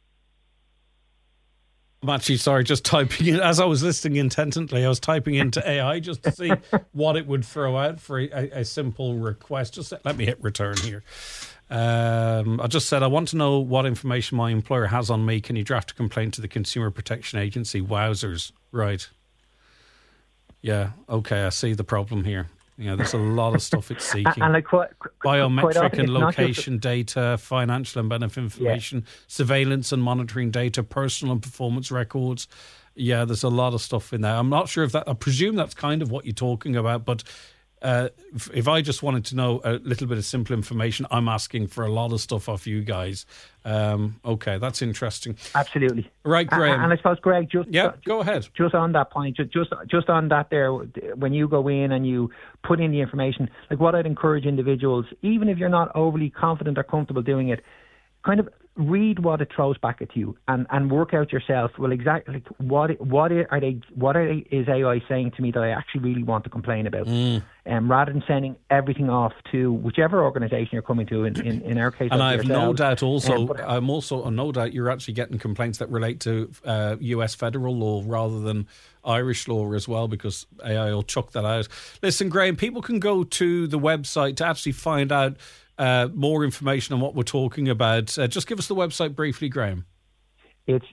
I'm actually sorry, just typing in as I was listening intently. I was typing into AI just to see what it would throw out for a simple request. Just let me hit return here. I just said, I want to know what information my employer has on me. Can you draft a complaint to the Consumer Protection Agency? Wowzers. Right. Yeah. Okay. I see the problem here. Yeah, there's a lot of stuff it's seeking. And like biometric and location data, financial and benefit information, surveillance and monitoring data, personal and performance records. Yeah, there's a lot of stuff in there. I'm not sure if that, I presume that's kind of what you're talking about, but if I just wanted to know a little bit of simple information, I'm asking for a lot of stuff off you guys. Okay, that's interesting. Absolutely. Right, Graham. And I suppose, Greg, go ahead. Just on that point, just on that there, when you go in and you put in the information, like what I'd encourage individuals, even if you're not overly confident or comfortable doing it, kind of read what it throws back at you and work out yourself. Well, exactly like what is AI saying to me that I actually really want to complain about, rather than sending everything off to whichever organisation you're coming to. In our case, and I have no doubt no doubt you're actually getting complaints that relate to US federal law rather than Irish law as well, because AI will chuck that out. Listen, Graham, people can go to the website to actually find out more information on what we're talking about. Just give us the website briefly, Graham. It's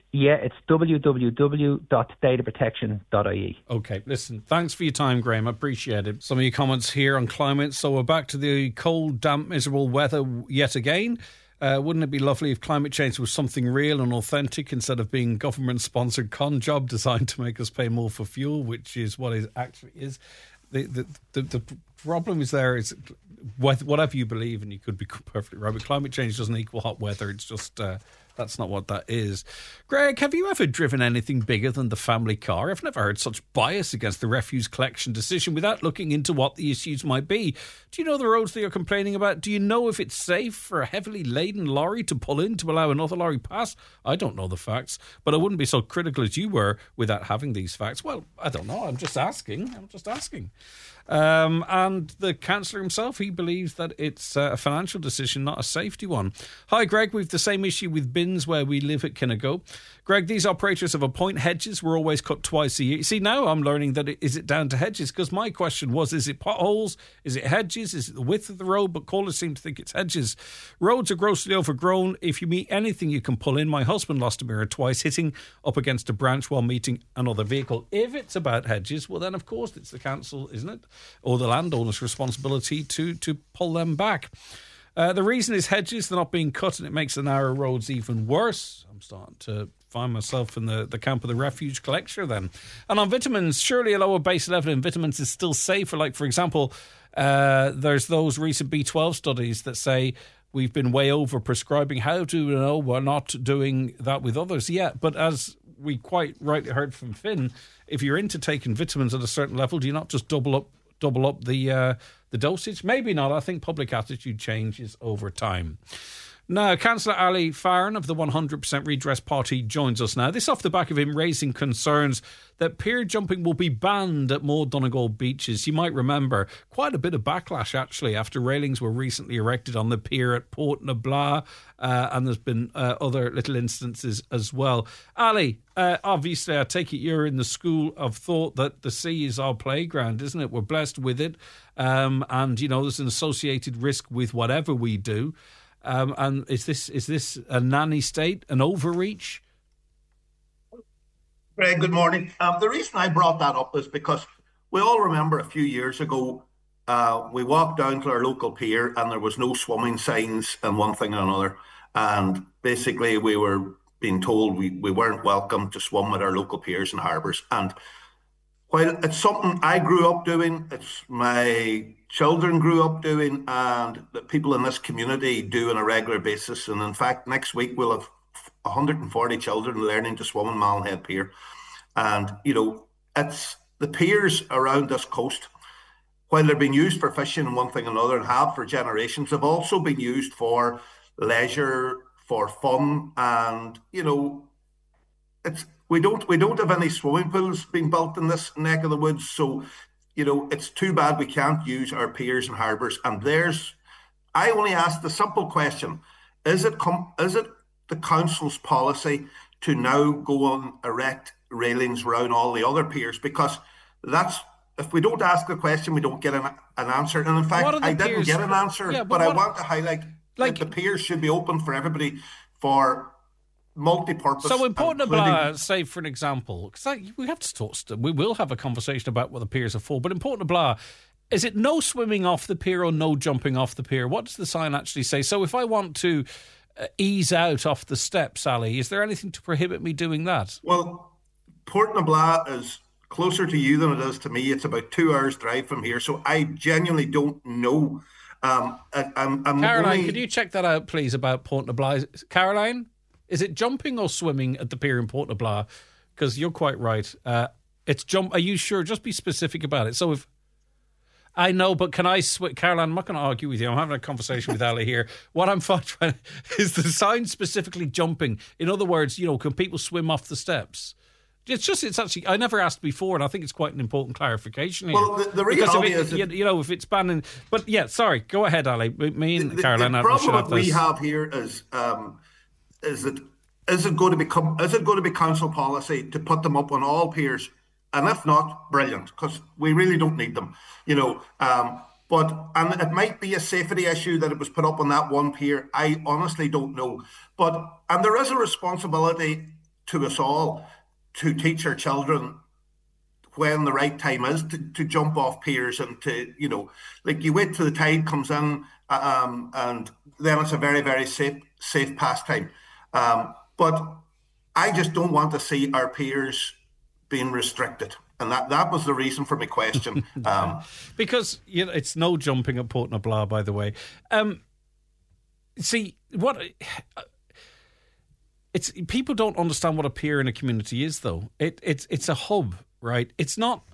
www.dataprotection.ie. Okay, listen, thanks for your time, Graham. I appreciate it. Some of your comments here on climate. So we're back to the cold, damp, miserable weather yet again. Wouldn't it be lovely if climate change was something real and authentic instead of being government-sponsored con job designed to make us pay more for fuel, which is what it actually is. The problem is whatever you believe, and you could be perfectly right, but climate change doesn't equal hot weather. It's just that's not what that is. Greg, have you ever driven anything bigger than the family car? I've never heard such bias against the refuse collection decision without looking into what the issues might be. Do you know the roads that you're complaining about? Do you know if it's safe for a heavily laden lorry to pull in to allow another lorry pass? I don't know the facts, but I wouldn't be so critical as you were without having these facts. Well, I don't know. I'm just asking. And the councillor himself, he believes that it's a financial decision, not a safety one. Hi, Greg. We've the same issue with bins where we live at Kinnago. Greg, these operators have appointed hedges were always cut twice a year. See, now I'm learning that is it down to hedges? Because my question was, is it potholes? Is it hedges? Is it the width of the road? But callers seem to think it's hedges. Roads are grossly overgrown. If you meet anything you can pull in. My husband lost a mirror twice, hitting up against a branch while meeting another vehicle. If it's about hedges, well, then, of course, it's the council, isn't it? Or the landowner's responsibility to pull them back. The reason is hedges, they're not being cut, and it makes the narrow roads even worse. I'm starting to find myself in the camp of the refuge collector then. And on vitamins, surely a lower base level in vitamins is still safer. Like, for example, there's those recent B12 studies that say we've been way over prescribing. How do we know we're not doing that with others? Yeah, but as we quite rightly heard from Finn, if you're into taking vitamins at a certain level, do you not just double up the dosage? Maybe not. I think public attitude changes over time. Now, Councillor Ali Farron of the 100% Redress Party joins us now. This off the back of him raising concerns that pier jumping will be banned at more Donegal beaches. You might remember quite a bit of backlash, actually, after railings were recently erected on the pier at Port na Bla, and there's been other little instances as well. Ali, obviously, I take it you're in the school of thought that the sea is our playground, isn't it? We're blessed with it, and, you know, there's an associated risk with whatever we do. And is this a nanny state, an overreach? Greg, good morning. The reason I brought that up is because we all remember a few years ago, we walked down to our local pier and there was no swimming signs and one thing and another. And basically we were being told we weren't welcome to swim at our local piers and harbours. And while it's something I grew up doing, it's my children grew up doing, and that people in this community do on a regular basis. And in fact, next week we'll have 140 children learning to swim in Mallinhead Pier. And, you know, it's the piers around this coast, while they're being used for fishing and one thing and another and have for generations, have also been used for leisure, for fun, and we don't have any swimming pools being built in this neck of the woods, so it's too bad we can't use our piers and harbours. And I only asked the simple question: is it the council's policy to now go and erect railings around all the other piers? Because if we don't ask the question, we don't get an answer. And in fact, I didn't get an answer, but I want to highlight that the piers should be open for everybody for multi-purpose. So in Port na Bla, say for an example, because we have to talk, we will have a conversation about what the piers are for, but in Port na Bla, is it no swimming off the pier or no jumping off the pier? What does the sign actually say? So if I want to ease out off the steps, Ali, is there anything to prohibit me doing that? Well, Port na Bla is closer to you than it is to me. It's about 2 hours drive from here, so I genuinely don't know. Caroline, could you check that out, please, about Port na Bla? Caroline, is it jumping or swimming at the pier in Port na Bla? Because you're quite right. It's jump. Are you sure? Just be specific about it. So if I know, but can I Caroline, I'm not going to argue with you. I'm having a conversation with Ali here. What I'm trying is the sign specifically jumping. In other words, can people swim off the steps? It's actually, I never asked before, and I think it's quite an important clarification here. Well, the reality is if it's banning, but yeah, sorry, go ahead, Ali. Me and Caroline. The problem that we have here is that is it going to be council policy to put them up on all piers? And if not, brilliant, because we really don't need them, and it might be a safety issue that it was put up on that one pier. I honestly don't know, and there is a responsibility to us all to teach our children when the right time is to jump off piers, and to, you wait till the tide comes in, and then it's a very, very safe pastime. But I just don't want to see our piers being restricted. And that was the reason for my question. Because it's no jumping at Port na Bla, by the way. See, what... people don't understand what a pier in a community is, though. It's a hub, right? It's not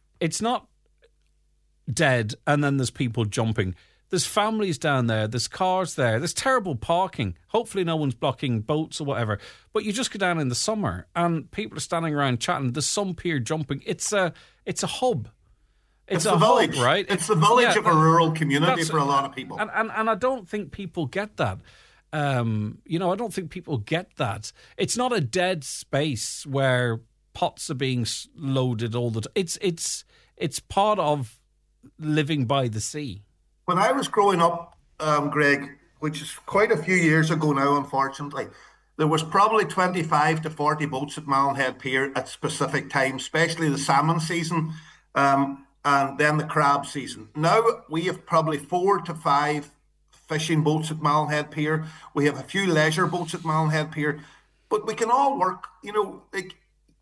dead and then there's people jumping. There's families down there. There's cars there. There's terrible parking. Hopefully no one's blocking boats or whatever. But you just go down in the summer and people are standing around chatting. There's some pier jumping. It's a hub. It's a village, hub, right? It's the village of a rural community for a lot of people. And I don't think people get that. I don't think people get that. It's not a dead space where pots are being loaded all the time. It's part of living by the sea. When I was growing up, Greg, which is quite a few years ago now, unfortunately, there was probably 25 to 40 boats at Malin Pier at specific times, especially the salmon season, and then the crab season. Now we have probably 4 to 5 fishing boats at Malin Pier. We have a few leisure boats at Malin Pier, but we can all work. Like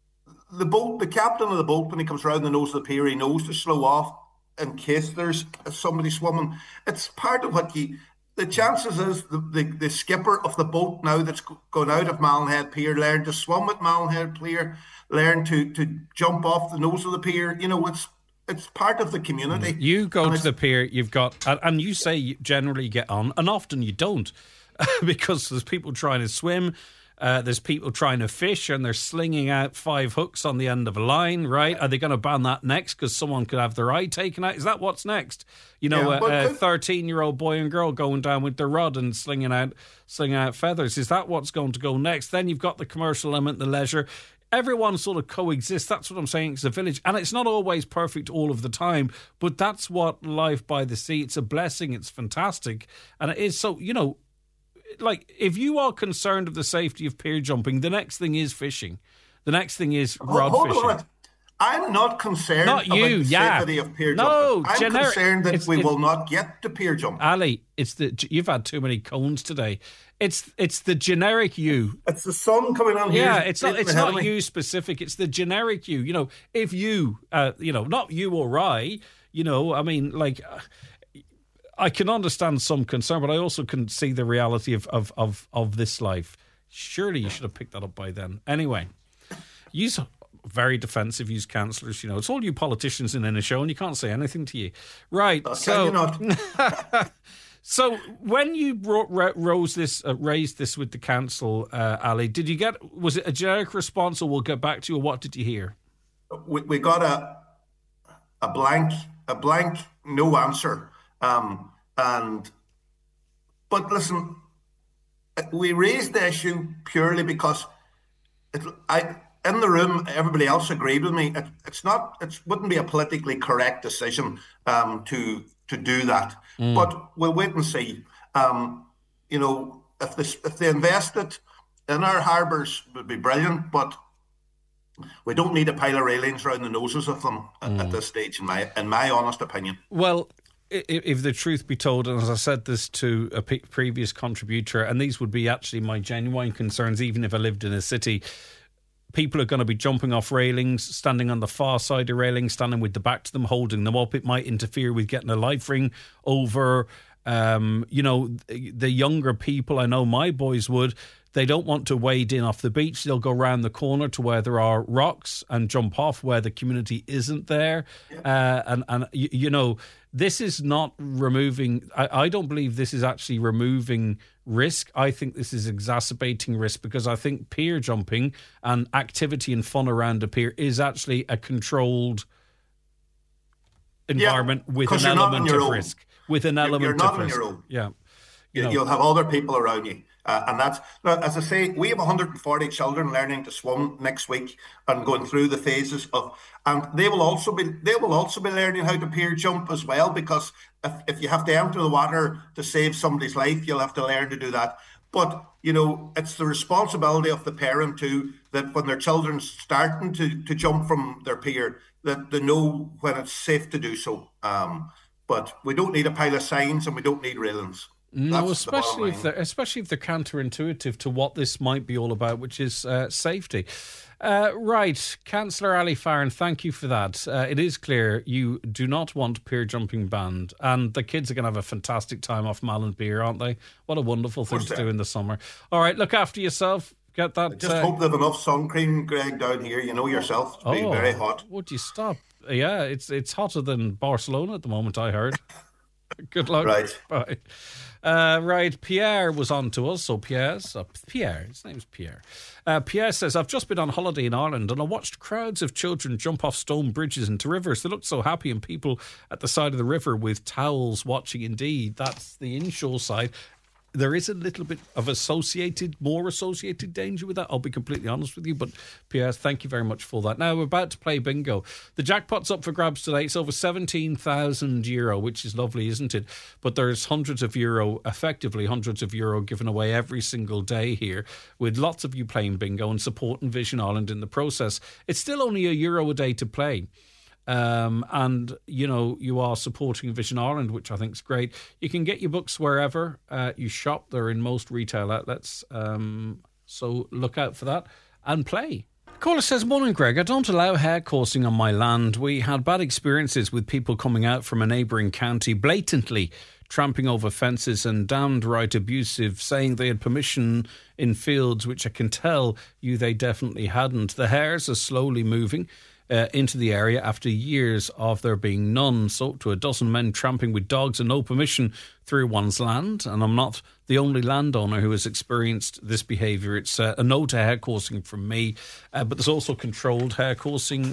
the captain of the boat, when he comes around the nose of the pier, he knows to slow off in case there's somebody swimming. It's part of what the chances is the skipper of the boat now that's gone out of Malin Pier learn to swim at Malin Pier, learn to jump off the nose of the pier. It's part of the community. You go to the pier, you've got, and you say you generally get on, and often you don't, because there's people trying to swim, there's people trying to fish, and they're slinging out 5 hooks on the end of a line, right? Are they going to ban that next because someone could have their eye taken out? Is that what's next? A 13-year-old boy and girl going down with their rod and slinging out feathers. Is that what's going to go next? Then you've got the commercial element, the leisure. Everyone sort of coexists. That's what I'm saying. It's a village. And it's not always perfect all of the time, but that's what life by the sea, it's a blessing. It's fantastic. And it is so, like, if you are concerned of the safety of pier jumping, the next thing is fishing. The next thing is rod fishing. I'm not concerned about the safety of pier jumping. I'm concerned that we will not get to pier jumping. Ali, you've had too many cones today. It's the generic you. It's the sun coming on here. Yeah, it's not you specific. It's the generic you. If you, not you or I. I mean, like, I can understand some concern, but I also can see the reality of this life. Surely you should have picked that up by then. Anyway, you're very defensive, you councillors. It's all you politicians in a show, and you can't say anything to you, right? Can you not? So when you raised this with the council, Ali, was it a generic response, or we'll get back to you, or what did you hear? We got a blank no answer. But listen, we raised the issue purely because in the room, everybody else agreed with me. It wouldn't be a politically correct decision to do that. But we'll wait and see. If they invested in our harbours, it would be brilliant. But we don't need a pile of railings around the noses of them at this stage, in my honest opinion. Well, if the truth be told, and as I said this to a previous contributor, and these would be actually my genuine concerns, even if I lived in a city, people are going to be jumping off railings, standing on the far side of railings, standing with the back to them, holding them up. It might interfere with getting a life ring over. The younger people, I know my boys would, they don't want to wade in off the beach. They'll go around the corner to where there are rocks and jump off where the community isn't there. This is not removing... I don't believe this is actually removing risk. I think this is exacerbating risk, because I think pier jumping and activity and fun around a pier is actually a controlled environment with an element of risk. With an element of risk. You're not on your own. Yeah. You'll have other people around you. And that's, as I say, we have 140 children learning to swim next week and going through the phases and they will also be learning how to pier jump as well, because if you have to enter the water to save somebody's life, you'll have to learn to do that. But, it's the responsibility of the parent too, that when their children's starting to jump from their pier, that they know when it's safe to do so. But we don't need a pile of signs and we don't need railings. No, especially if they're counterintuitive to what this might be all about, which is safety. Right, Councillor Ali Farron, thank you for that. It is clear you do not want pier jumping banned, and the kids are going to have a fantastic time off Malin Pier, aren't they? What a wonderful thing to do in the summer. All right, look after yourself. Get that. I just hope they have enough sun cream, Greg, down here. You know yourself, it's been very hot. Would you stop? Yeah, it's hotter than Barcelona at the moment, I heard. Good luck. Right. Bye. Right, Pierre was on to us. So Pierre, his name's Pierre. Pierre says, I've just been on holiday in Ireland and I watched crowds of children jump off stone bridges into rivers. They looked so happy, and people at the side of the river with towels watching. Indeed, that's the inshore side. There is a little bit of more associated danger with that, I'll be completely honest with you. But Pierre, thank you very much for that. Now, we're about to play bingo. The jackpot's up for grabs today. It's over €17,000, which is lovely, isn't it? But there's hundreds of euro given away every single day here, with lots of you playing bingo and supporting Vision Ireland in the process. It's still only €1 a day to play. And, you are supporting Vision Ireland, which I think is great. You can get your books wherever you shop. They're in most retail outlets. So look out for that and play. Caller says, morning, Greg. I don't allow hair coursing on my land. We had bad experiences with people coming out from a neighbouring county blatantly tramping over fences and downright abusive, saying they had permission in fields, which I can tell you they definitely hadn't. The hares are slowly moving into the area after years of there being none. So to a dozen men tramping with dogs and no permission through one's land. And I'm not the only landowner who has experienced this behaviour. It's a no to hair coursing from me, but there's also controlled hair coursing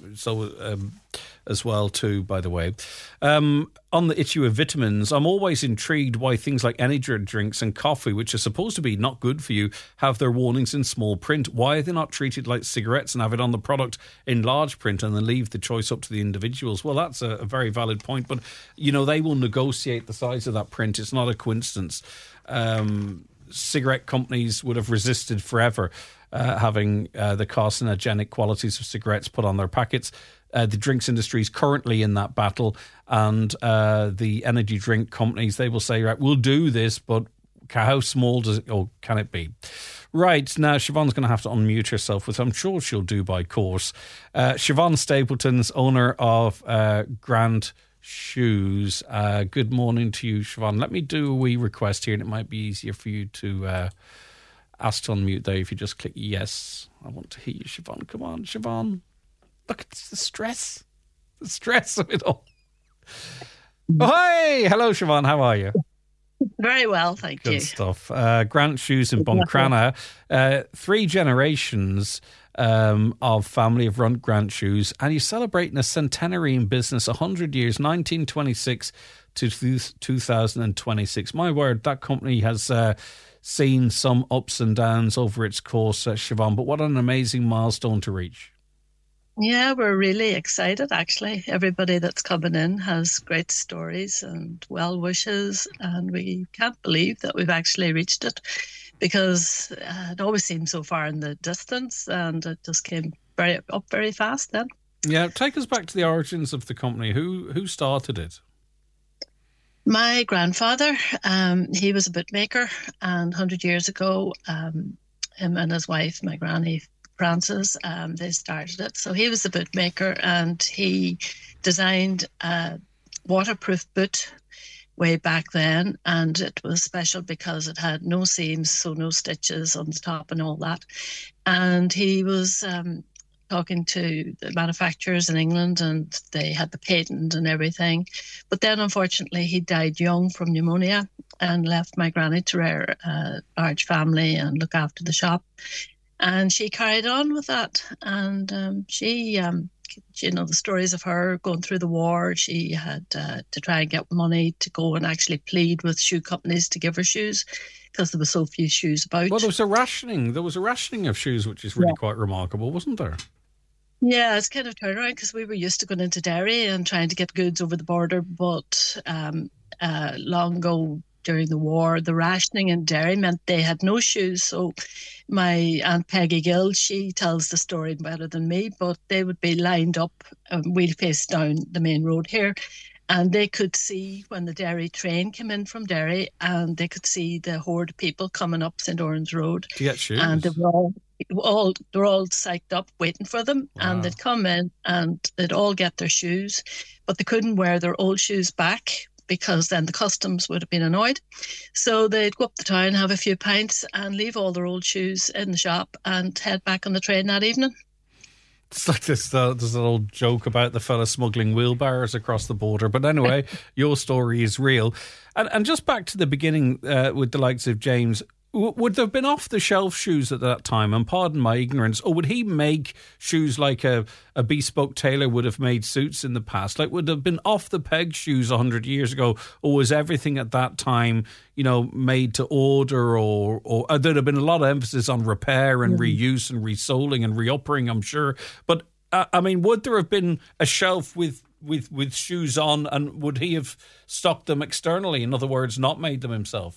as well too, by the way. On the issue of vitamins, I'm always intrigued why things like energy drinks and coffee, which are supposed to be not good for you, have their warnings in small print. Why are they not treated like cigarettes and have it on the product in large print and then leave the choice up to the individuals? Well, that's a very valid point, but they will negotiate the size of that print. It's not a coincidence. Cigarette companies would have resisted forever having the carcinogenic qualities of cigarettes put on their packets. The drinks industry is currently in that battle, and the energy drink companies, they will say, right, we'll do this, but how small can it be? Right, now Siobhan's going to have to unmute herself, which I'm sure she'll do by course. Siobhan Stapleton's owner of Grant Shoes. Good morning to you, Siobhan. Let me do a wee request here, and it might be easier for you to ask to unmute there if you just click yes. I want to hear you, Siobhan. Come on, Siobhan. Look, it's the stress of it all. Oh, hey, hello, Siobhan. How are you? Very well, thank you. Good stuff. Grant Shoes in Buncrana. 3 generations of family have run Grant Shoes, and you're celebrating a centenary in business, 100 years, 1926 to 2026. My word, that company has seen some ups and downs over its course, Siobhan, but what an amazing milestone to reach. Yeah, we're really excited, actually. Everybody that's coming in has great stories and well wishes, and we can't believe that we've actually reached it, because it always seemed so far in the distance, and it just came very fast then. Yeah, take us back to the origins of the company. Who started it? My grandfather, he was a bootmaker, and 100 years ago, him and his wife, my granny Frances, they started it. So he was the bootmaker, and he designed a waterproof boot way back then, and it was special because it had no seams, so no stitches on the top and all that. And he was talking to the manufacturers in England, and they had the patent and everything. But then, unfortunately, he died young from pneumonia and left my granny to rear a large family and look after the shop. And she carried on with that. And she, the stories of her going through the war, she had to try and get money to go and actually plead with shoe companies to give her shoes, because there were so few shoes about. Well, there was a rationing of shoes, which is really quite remarkable, wasn't there? Yeah, it's kind of turned around, because we were used to going into Derry and trying to get goods over the border. But long ago, during the war, the rationing in Derry meant they had no shoes. So my Aunt Peggy Gill, she tells the story better than me, but they would be lined up wheel face down the main road here, and they could see when the Derry train came in from Derry, and they could see the horde of people coming up St. Orange Road. To get shoes? And they were all psyched up waiting for them. Wow. And they'd come in and they'd all get their shoes, but they couldn't wear their old shoes back, because then the customs would have been annoyed. So they'd go up the town, have a few pints, and leave all their old shoes in the shop and head back on the train that evening. It's like there's an old joke about the fella smuggling wheelbarrows across the border. But anyway, your story is real. And just back to the beginning with the likes of James, would there have been off-the-shelf shoes at that time? And pardon my ignorance. Or would he make shoes like a bespoke tailor would have made suits in the past? Like, would there have been off-the-peg shoes 100 years ago? Or was everything at that time, made to order? Or there'd have been a lot of emphasis on repair and reuse and resoling and re-uppering, I'm sure. But, would there have been a shelf with shoes on, and would he have stocked them externally? In other words, not made them himself?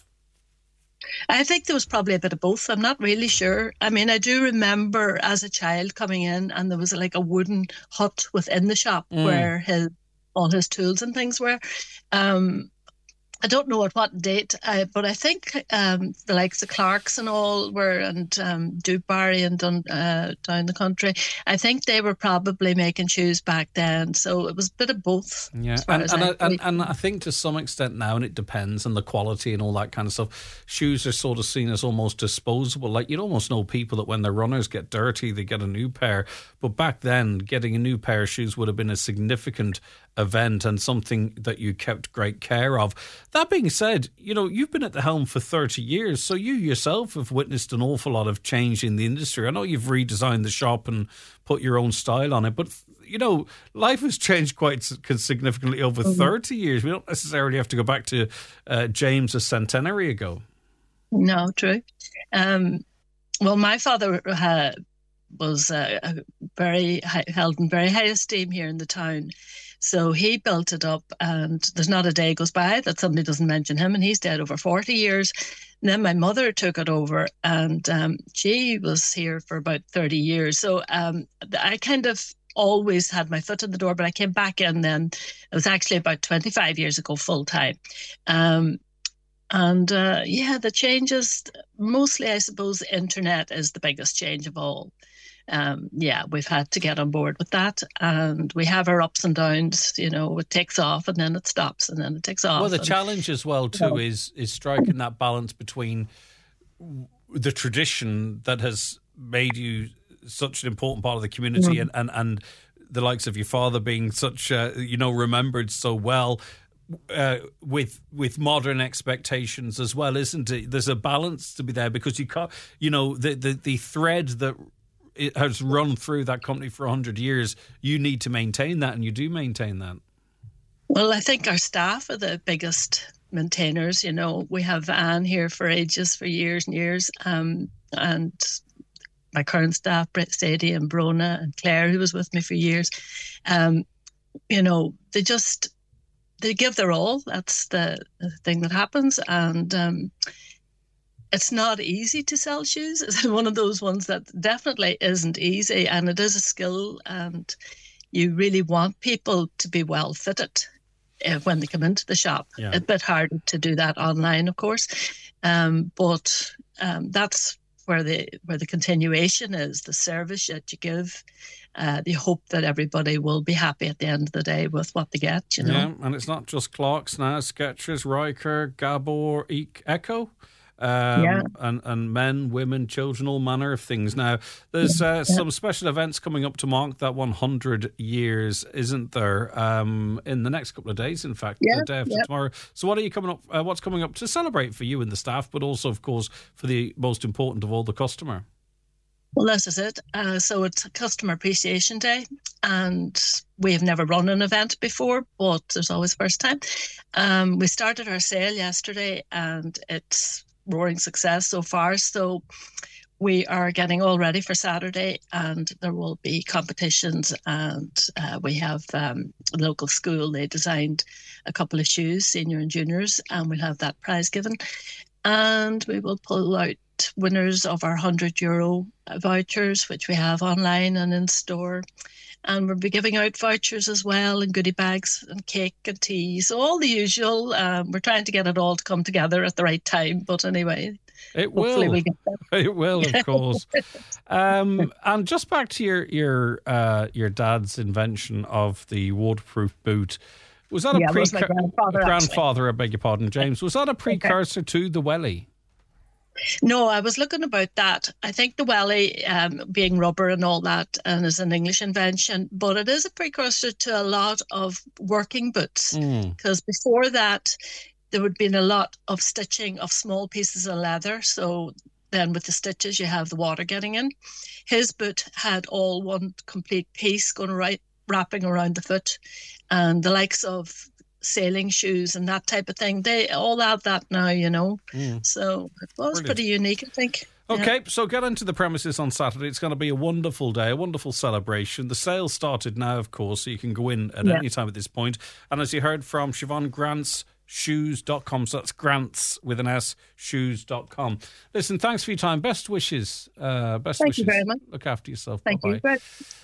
I think there was probably a bit of both. I'm not really sure. I do remember as a child coming in, and there was like a wooden hut within the shop where all his tools and things were. I don't know at what date, but I think the likes of Clark's and all were, and Dewberry and down the country, I think they were probably making shoes back then. So it was a bit of both. Yeah, and I think to some extent now, and it depends on the quality and all that kind of stuff, shoes are sort of seen as almost disposable. Like, you'd almost know people that when their runners get dirty, they get a new pair. But back then, getting a new pair of shoes would have been a significant event and something that you kept great care of. That being said, you've been at the helm for 30 years, so you yourself have witnessed an awful lot of change in the industry. I know you've redesigned the shop and put your own style on it, but life has changed quite significantly over 30 years. We don't necessarily have to go back to James a centenary ago. No, true. Well, my father was held in very high esteem here in the town. So he built it up, and there's not a day goes by that somebody doesn't mention him, and he's dead over 40 years. And then my mother took it over, and she was here for about 30 years. So I kind of always had my foot in the door, but I came back in then. It was actually about 25 years ago, full time. The changes, mostly I suppose the internet is the biggest change of all. We've had to get on board with that, and we have our ups and downs. It takes off and then it stops and then it takes off. Well, the challenge as well too is striking that balance between the tradition that has made you such an important part of the community and the likes of your father being such remembered so well, with modern expectations as well, isn't it? There's a balance to be there, because you can't, the thread that it has run through that company for 100 years, you need to maintain that, and you do maintain that. Well, I think our staff are the biggest maintainers. We have Anne here for ages, for years and years, and my current staff, Britt, Sadie and Brona and Claire, who was with me for years. They give their all. That's the thing that happens. And it's not easy to sell shoes. It's one of those ones that definitely isn't easy, and it is a skill, and you really want people to be well fitted when they come into the shop. Yeah. A bit harder to do that online, of course, but that's where the continuation is, the service that you give. The hope that everybody will be happy at the end of the day with what they get, Yeah, and it's not just Clarks now, Skechers, Riker, Gabor, Echo. And men, women, children, all manner of things. Now, there's some special events coming up to mark that 100 years, isn't there? In the next couple of days, in fact, the day after tomorrow. So, what's coming up to celebrate for you and the staff, but also, of course, for the most important of all, the customer? Well, this is it. So it's Customer Appreciation Day, and we have never run an event before, but there's always first time. We started our sale yesterday, and it's roaring success so far. So we are getting all ready for Saturday, and there will be competitions, and we have a local school. They designed a couple of shoes, senior and juniors, and we'll have that prize given. And we will pull out winners of our €100 vouchers, which we have online and in store. And we'll be giving out vouchers as well, and goodie bags and cake and tea. So all the usual. We're trying to get it all to come together at the right time. But anyway, it will. We'll get there. It will, of course. And just back to your dad's invention of the waterproof boot. Was that a grandfather? I beg your pardon, James. Was that a precursor to the welly? No, I was looking about that. I think the welly, being rubber and all that, and is an English invention, but it is a precursor to a lot of working boots. Because before that, there would have been a lot of stitching of small pieces of leather. So then with the stitches, you have the water getting in. His boot had all one complete piece going right, wrapping around the foot, and the likes of sailing shoes and that type of thing, they all have that now, So it was pretty unique, I think. Okay, so get into the premises on Saturday. It's going to be a wonderful day, a wonderful celebration. The sale started now, of course, so you can go in at any time at this point. And as you heard from Siobhan, grantshoes.com. So that's grants with an S, shoes.com. Listen, thanks for your time. Best wishes. Thank you very much. Look after yourself. Thank Bye-bye. you. Bye.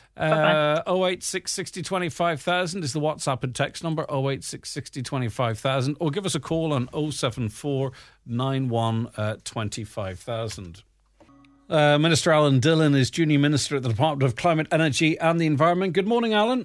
086 60 25,000 is the WhatsApp and text number, 086 60 25,000, or give us a call on 074 91 25,000. Minister Alan Dillon is Junior Minister at the Department of Climate, Energy and the Environment. Good morning, Alan.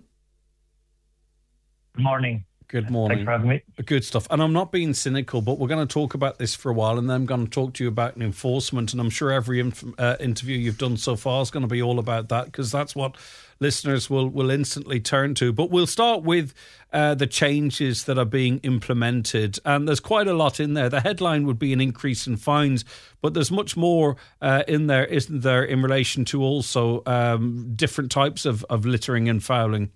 Good morning. Good morning. Thanks for having me. Good stuff. And I'm not being cynical, but we're going to talk about this for a while, and then I'm going to talk to you about enforcement. And I'm sure every interview you've done so far is going to be all about that, because that's what listeners will instantly turn to. But we'll start with the changes that are being implemented. And there's quite a lot in there. The headline would be an increase in fines, but there's much more in there, isn't there, in relation to also different types of littering and fouling?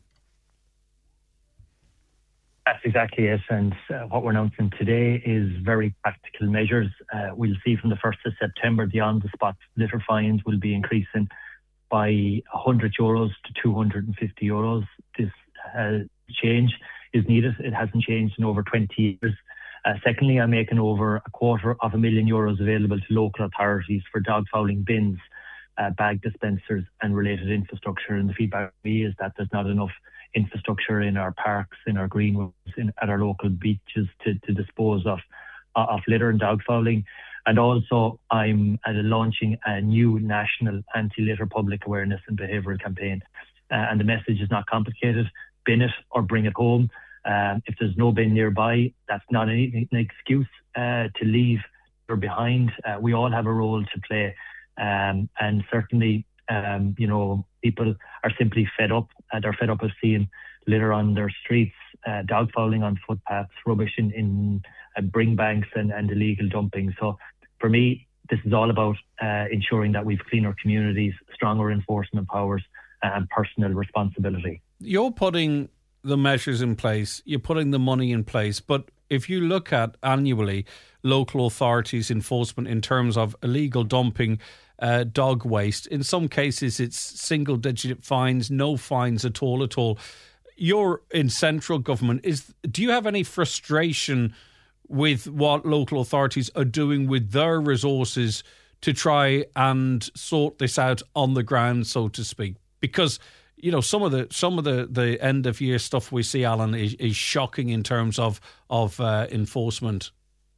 That's exactly it. And what we're announcing today is very practical measures. We'll see from the 1st of September, the on-the-spot litter fines will be increasing by €100 to €250. This change is needed. It hasn't changed in over 20 years. Secondly, I'm making over €250,000 available to local authorities for dog fouling bins, bag dispensers and related infrastructure. And the feedback to me is that there's not enough infrastructure in our parks, in our greenways, at our local beaches to dispose of litter and dog fouling. And also I'm launching a new national anti-litter public awareness and behavioural campaign. And the message is not complicated. Bin it or bring it home. If there's no bin nearby, that's not an excuse to leave litter behind. We all have a role to play. And certainly, people are simply fed up. They're fed up of seeing litter on their streets. dog fouling on footpaths, rubbish in bring banks and illegal dumping. So for me, this is all about ensuring that we've cleaner communities, stronger enforcement powers and personal responsibility. You're putting the measures in place, you're putting the money in place, but if you look at annually local authorities' enforcement in terms of illegal dumping, dog waste, in some cases it's single-digit fines, no fines at all. You're in central government. Do you have any frustration with what local authorities are doing with their resources to try and sort this out on the ground, so to speak? Because some of the end of year stuff we see, Alan, is shocking in terms of enforcement.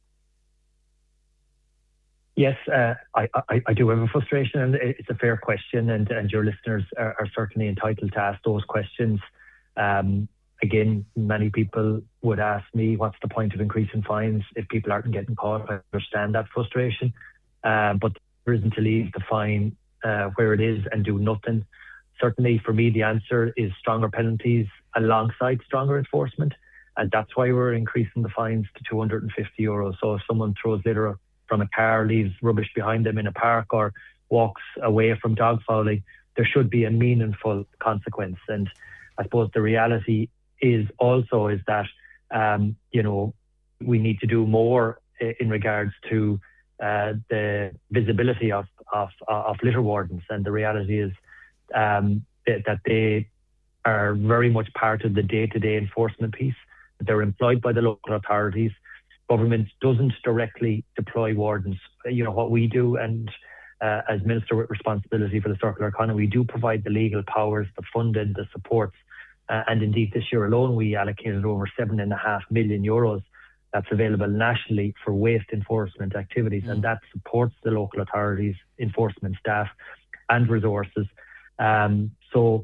Yes, I do have a frustration, and it's a fair question, and your listeners are certainly entitled to ask those questions. Again, many people would ask me, what's the point of increasing fines if people aren't getting caught? I understand that frustration, but there isn't to leave the fine where it is and do nothing. Certainly for me, the answer is stronger penalties alongside stronger enforcement, and that's why we're increasing the fines to €250. So if someone throws litter from a car, leaves rubbish behind them in a park, or walks away from dog fouling, there should be a meaningful consequence. And I suppose the reality is that we need to do more in regards to the visibility of litter wardens, and the reality is that they are very much part of the day-to-day enforcement piece. They're employed by the local authorities. Government doesn't directly deploy wardens. What we do, and as Minister with responsibility for the circular economy, we do provide the legal powers, the funding, the supports. And indeed, this year alone, we allocated over €7.5 million that's available nationally for waste enforcement activities. And that supports the local authorities, enforcement staff and resources. I'm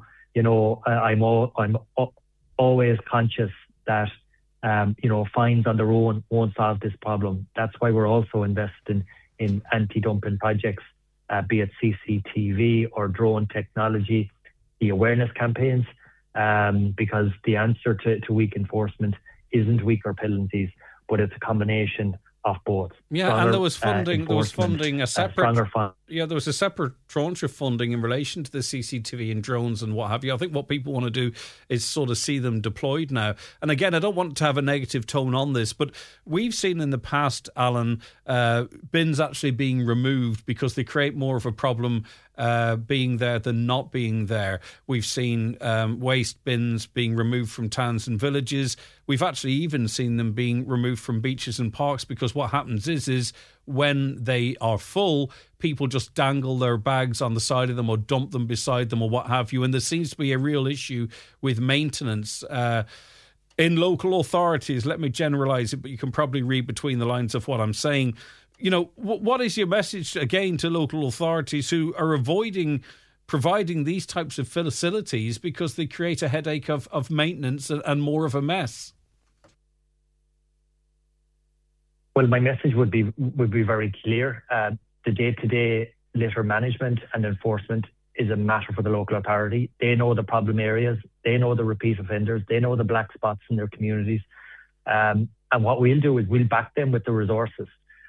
always conscious that fines on their own won't solve this problem. That's why we're also investing in anti-dumping projects, be it CCTV or drone technology, the awareness campaigns, because the answer to weak enforcement isn't weaker penalties, but it's a combination of both. Yeah, and there was funding. There was funding a separate. There was a separate tranche of funding in relation to the CCTV and drones and what have you. I think what people want to do is sort of see them deployed now. And again, I don't want to have a negative tone on this, but we've seen in the past, Alan, bins actually being removed because they create more of a problem being there than not being there. We've seen waste bins being removed from towns and villages. We've actually even seen them being removed from beaches and parks, because what happens is when they are full, people just dangle their bags on the side of them or dump them beside them or what have you. And there seems to be a real issue with maintenance in local authorities. Let me generalise it, but you can probably read between the lines of what I'm saying. What is your message, again, to local authorities who are avoiding providing these types of facilities because they create a headache of maintenance and more of a mess? Well, my message would be very clear. The day-to-day litter management and enforcement is a matter for the local authority. They know the problem areas. They know the repeat offenders. They know the black spots in their communities. And what we'll do is we'll back them with the resources.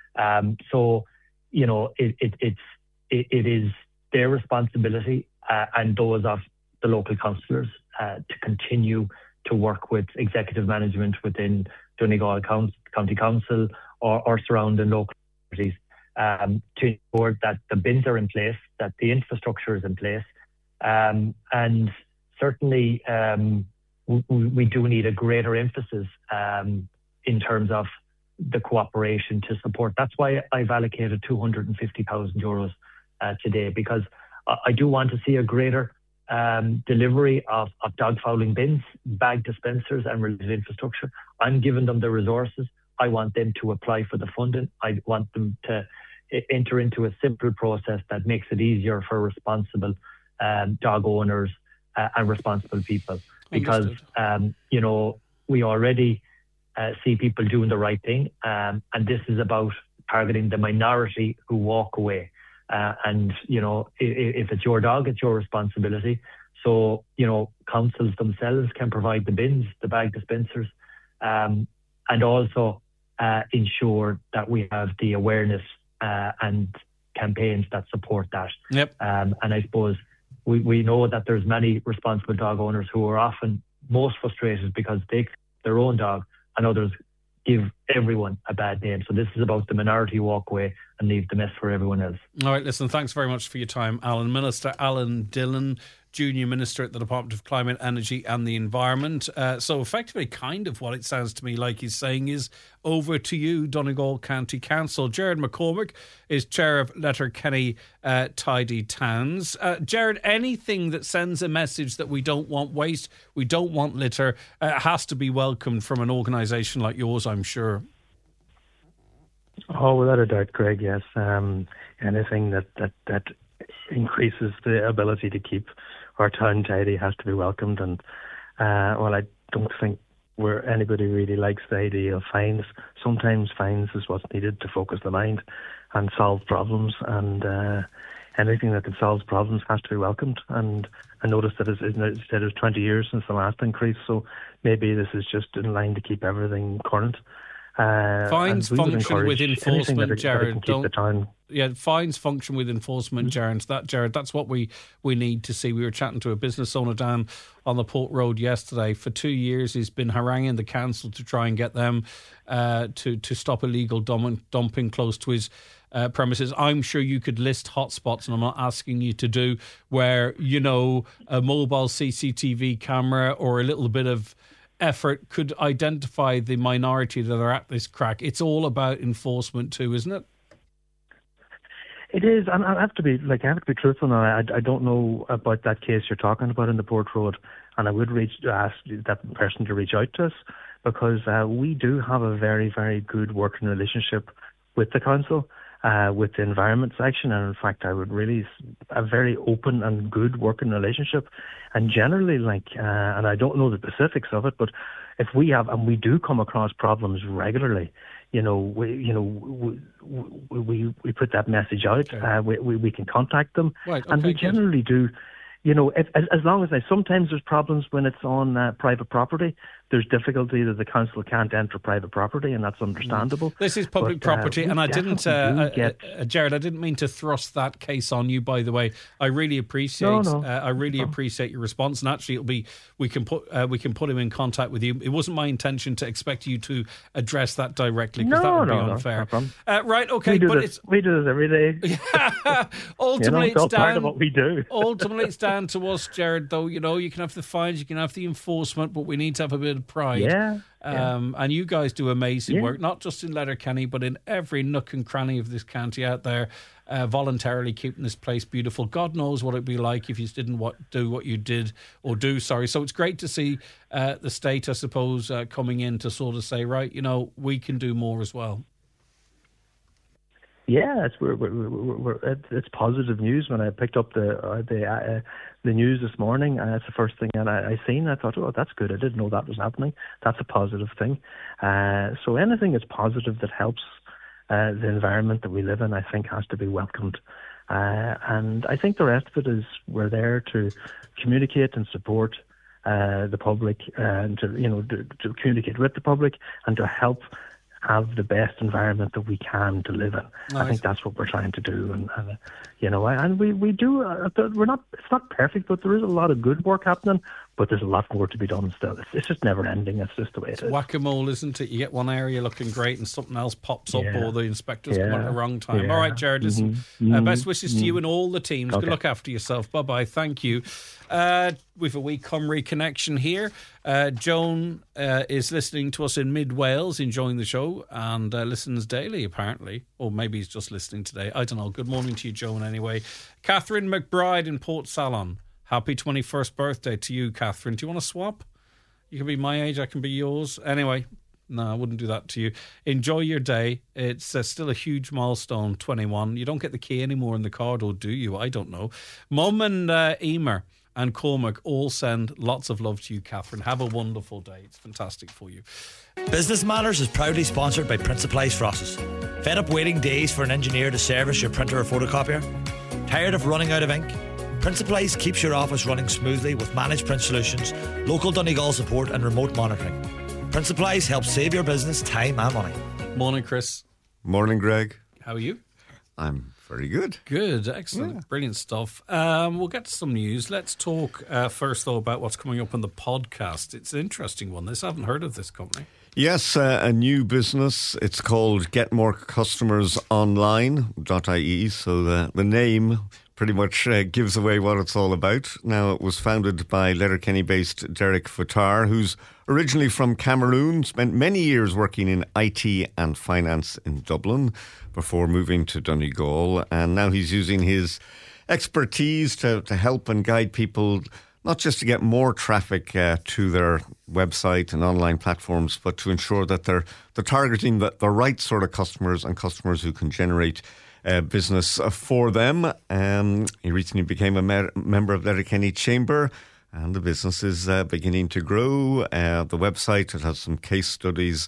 It is their responsibility and those of the local councillors to continue to work with executive management within Donegal County Council or surrounding local authorities to ensure that the bins are in place, that the infrastructure is in place. And certainly we do need a greater emphasis in terms of the cooperation to support. That's why I've allocated €250,000 today, because I do want to see a greater delivery of dog fouling bins, bag dispensers and related infrastructure. I'm giving them the resources. I want them to apply for the funding. I want them to enter into a simple process that makes it easier for responsible dog owners and responsible people. Because, we already see people doing the right thing. And this is about targeting the minority who walk away. If it's your dog, it's your responsibility. So, councils themselves can provide the bins, the bag dispensers, and also ensure that we have the awareness and campaigns that support that. Yep. And I suppose we know that there's many responsible dog owners who are often most frustrated because they their own dog and others give everyone a bad name. So this is about the minority walk away and leave the mess for everyone else. All right, listen, thanks very much for your time, Alan. Minister Alan Dillon, Junior Minister at the Department of Climate, Energy and the Environment. So effectively, kind of what it sounds to me like he's saying is, over to you, Donegal County Council. Jared McCormick is Chair of Letterkenny Tidy Towns. Jared, anything that sends a message that we don't want waste, we don't want litter, has to be welcomed from an organisation like yours, I'm sure. Oh, without a doubt, Greg, yes. Anything that increases the ability to keep our town tidy has to be welcomed. And I don't think anybody really likes the idea of fines. Sometimes fines is what's needed to focus the mind and solve problems. And anything that can solve problems has to be welcomed. And I noticed that it said it was 20 years since the last increase, so maybe this is just in line to keep everything current. Fines function with enforcement, Jared. Fines function with enforcement, Jared. That's what we need to see. We were chatting to a business owner down on the Port Road yesterday. For 2 years, he's been haranguing the council to try and get them to stop illegal dumping close to his premises. I'm sure you could list hotspots, and I'm not asking you to do, where, a mobile CCTV camera or a little bit of effort could identify the minority that are at this crack. It's all about enforcement too, isn't it? It is, and I have to be truthful now. I don't know about that case you're talking about in the Port Road, and I would ask that person to reach out to us, because we do have a very, very good working relationship with the council, with the environment section, and in fact I would really a very open and good working relationship. And generally, and I don't know the specifics of it, but if we have, and we do come across problems regularly, we put that message out. Okay. We can contact them, right, okay, and we generally do. As long as sometimes there's problems when it's on private property. There's difficulty that the council can't enter private property, and that's understandable. This is public property, and I didn't, Jared, I didn't mean to thrust that case on you, by the way. I really appreciate appreciate your response, and actually we can put him in contact with you. It wasn't my intention to expect you to address that directly, because that would be unfair. No right, okay, we do this every day. Ultimately, it's part of what we do. Ultimately, it's down to us, Jared. Though you can have the fines, you can have the enforcement, but we need to have a bit of pride. And you guys do amazing work, not just in Letterkenny, but in every nook and cranny of this county out there, voluntarily keeping this place beautiful. God knows what it'd be like if you didn't do what you did, or do, sorry. So it's great to see the state, I suppose, coming in to sort of say, right, we can do more as well. Yeah, it's positive news. When I picked up the news this morning, that's the first thing that I seen. I thought, oh, that's good. I didn't know that was happening. That's a positive thing. So anything that's positive that helps the environment that we live in, I think, has to be welcomed. And I think the rest of it is we're there to communicate and support the public, and to communicate with the public and to help have the best environment that we can to live in. Nice. I think that's what we're trying to do, and we do. It's not perfect, but there is a lot of good work happening. But there's a lot more to be done still. It's just never ending. It's just the way it is. Whack-a-mole, isn't it? You get one area looking great and something else pops up, or the inspectors come at the wrong time. Yeah. All right, Jared, listen, best wishes to you and all the teams. Okay. Good luck after yourself. Bye-bye. Thank you. We've a wee Cymru connection here. Joan is listening to us in mid-Wales, enjoying the show, and listens daily, apparently. Or maybe he's just listening today. I don't know. Good morning to you, Joan, anyway. Catherine McBride in Port Salon. Happy 21st birthday to you, Catherine. Do you want to swap? You can be my age, I can be yours. Anyway, no, I wouldn't do that to you. Enjoy your day. It's still a huge milestone, 21. You don't get the key anymore in the card, or do you? I don't know. Mum and Emer and Cormac all send lots of love to you, Catherine. Have a wonderful day. It's fantastic for you. Business Matters is proudly sponsored by Print Supplies Frosses. Fed up waiting days for an engineer to service your printer or photocopier? Tired of running out of ink? Principalise keeps your office running smoothly with managed print solutions, local Donegal support and remote monitoring. Principalise helps save your business time and money. Morning, Chris. Morning, Greg. How are you? I'm very good. Good, excellent, Brilliant stuff. We'll get to some news. Let's talk first, though, about what's coming up on the podcast. It's an interesting one. I haven't heard of this company. Yes, a new business. It's called Get More Customers Online.ie. So the name pretty much gives away what it's all about. Now, it was founded by Letterkenny-based Derek Fatar, who's originally from Cameroon, spent many years working in IT and finance in Dublin before moving to Donegal. And now he's using his expertise to help and guide people, not just to get more traffic to their website and online platforms, but to ensure that they're targeting the right sort of customers and customers who can generate business for them. He recently became a member of Letterkenny Chamber, and the business is beginning to grow. The website, it has some case studies,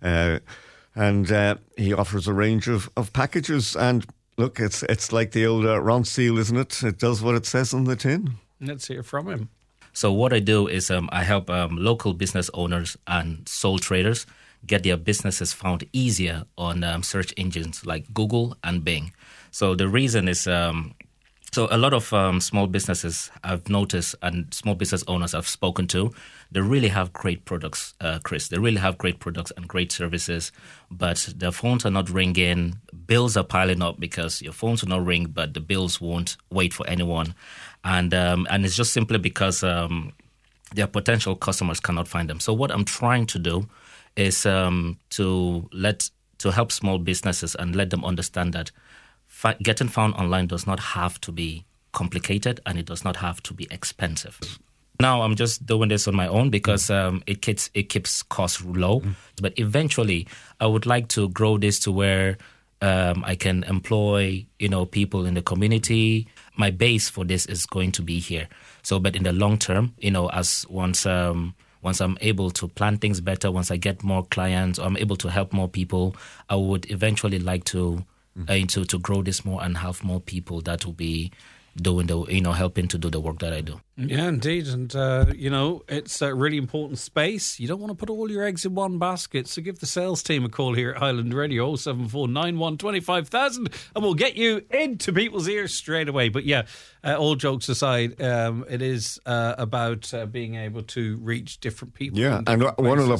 and he offers a range of packages. And look, it's like the old Ron Seal, isn't it? It does what it says on the tin. Let's hear from him. So what I do is I help local business owners and sole traders get their businesses found easier on search engines like Google and Bing. So the reason is, so a lot of small businesses I've noticed and small business owners I've spoken to, they really have great products, Chris. They really have great products and great services, but their phones are not ringing. Bills are piling up because your phones will not ring, but the bills won't wait for anyone. And it's just simply because their potential customers cannot find them. So what I'm trying to do is to help small businesses and let them understand that getting found online does not have to be complicated and it does not have to be expensive. Now I'm just doing this on my own because it keeps costs low. But eventually, I would like to grow this to where I can employ people in the community. My base for this is going to be here. So, but in the long term, as once I'm able to plan things better, once I get more clients, or I'm able to help more people, I would eventually like to grow this more and have more people that will be doing helping to do the work that I do. Yeah, indeed. And, it's a really important space. You don't want to put all your eggs in one basket. So give the sales team a call here at Highland Radio, 07491 25,000, and we'll get you into people's ears straight away. But yeah, all jokes aside, it is about being able to reach different people. Yeah, and one of the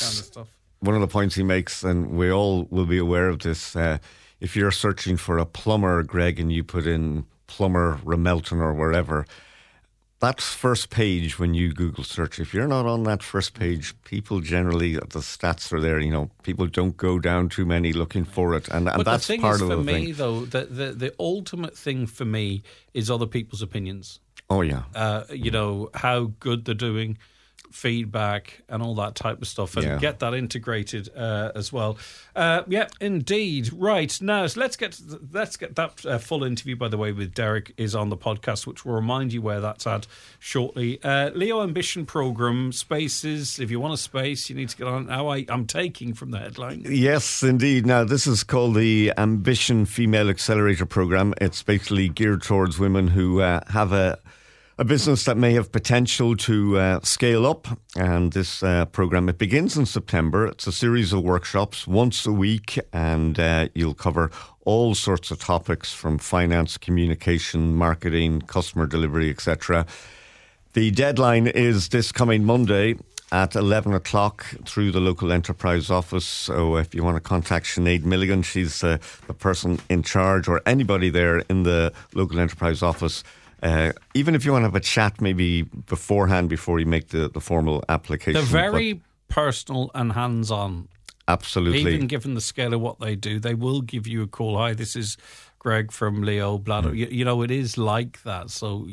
points he makes, and we all will be aware of this, if you're searching for a plumber, Greg, and you put in plumber Ramelton or wherever, that first page when you Google search, if you're not on that first page, people generally, the stats are there, people don't go down too many looking for it, and but that's the thing part is, of the thing. For me, though, the ultimate thing for me is other people's opinions. Oh, yeah. How good they're doing, feedback and all that type of stuff, and get that integrated as well. Yeah, indeed. Right, now so let's get that full interview, by the way, with Derek is on the podcast, which will remind you where that's at shortly. Leo Ambition Programme, spaces. If you want a space, you need to get on. Now I'm taking from the headline. Yes, indeed. Now, this is called the Ambition Female Accelerator Programme. It's basically geared towards women who have a business that may have potential to scale up. And this programme, it begins in September. It's a series of workshops once a week, and you'll cover all sorts of topics from finance, communication, marketing, customer delivery, etc. The deadline is this coming Monday at 11 o'clock through the local enterprise office. So if you want to contact Sinead Milligan, she's the person in charge, or anybody there in the local enterprise office. Even if you want to have a chat maybe beforehand, before you make the formal application. They're very personal and hands-on. Absolutely. Even given the scale of what they do, they will give you a call. Hi, this is Greg from Leo Bladder. It is like that. So,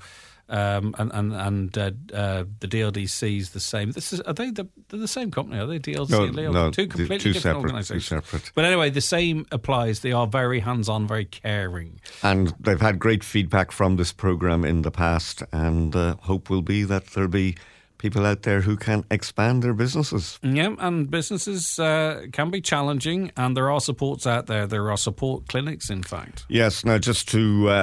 the DLDC is the same. They're the same company, are they? DLDC and Leo? No, two completely different organisations. Two separate. But anyway, the same applies. They are very hands-on, very caring. And they've had great feedback from this programme in the past, and hope will be that there'll be people out there who can expand their businesses. Yeah, and businesses can be challenging, and there are supports out there. There are support clinics, in fact. Yes, now just to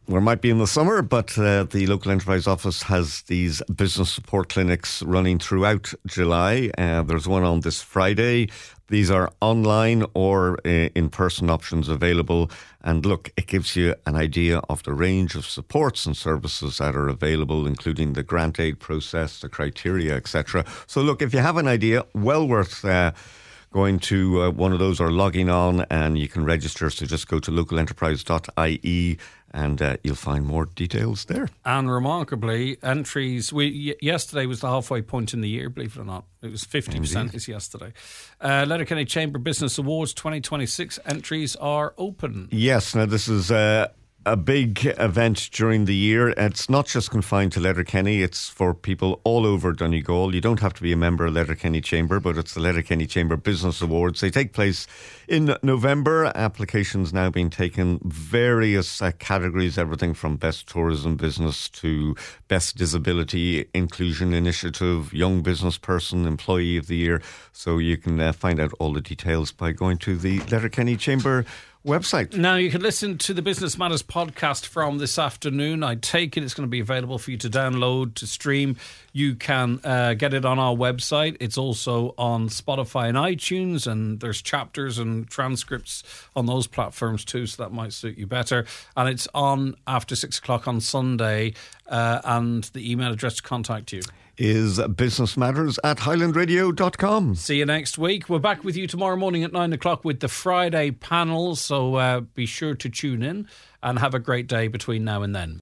we might be in the summer, but the local enterprise office has these business support clinics running throughout July. There's one on this Friday. These are online or in-person options available. And look, it gives you an idea of the range of supports and services that are available, including the grant aid process, the criteria, etc. So look, if you have an idea, well worth going to one of those or logging on, and you can register. So just go to localenterprise.ie and you'll find more details there. And remarkably, entries, yesterday was the halfway point in the year, believe it or not. It was 50% is yesterday. Letterkenny Chamber Business Awards 2026 entries are open. Yes, now this is a big event during the year. It's not just confined to Letterkenny, it's for people all over Donegal. You don't have to be a member of Letterkenny Chamber, but it's the Letterkenny Chamber Business Awards. They take place in November. Applications now being taken, various categories, everything from best tourism business to best disability inclusion initiative, young business person, employee of the year. So you can find out all the details by going to the Letterkenny Chamber website. Now, you can listen to the Business Matters podcast from this afternoon. I take it it's going to be available for you to download, to stream. You can get it on our website. It's also on Spotify and iTunes, and there's chapters and transcripts on those platforms too, so that might suit you better. And it's on after 6 o'clock on Sunday, and the email address to contact you is businessmatters@highlandradio.com. See you next week. We're back with you tomorrow morning at 9 o'clock with the Friday panel, so be sure to tune in and have a great day between now and then.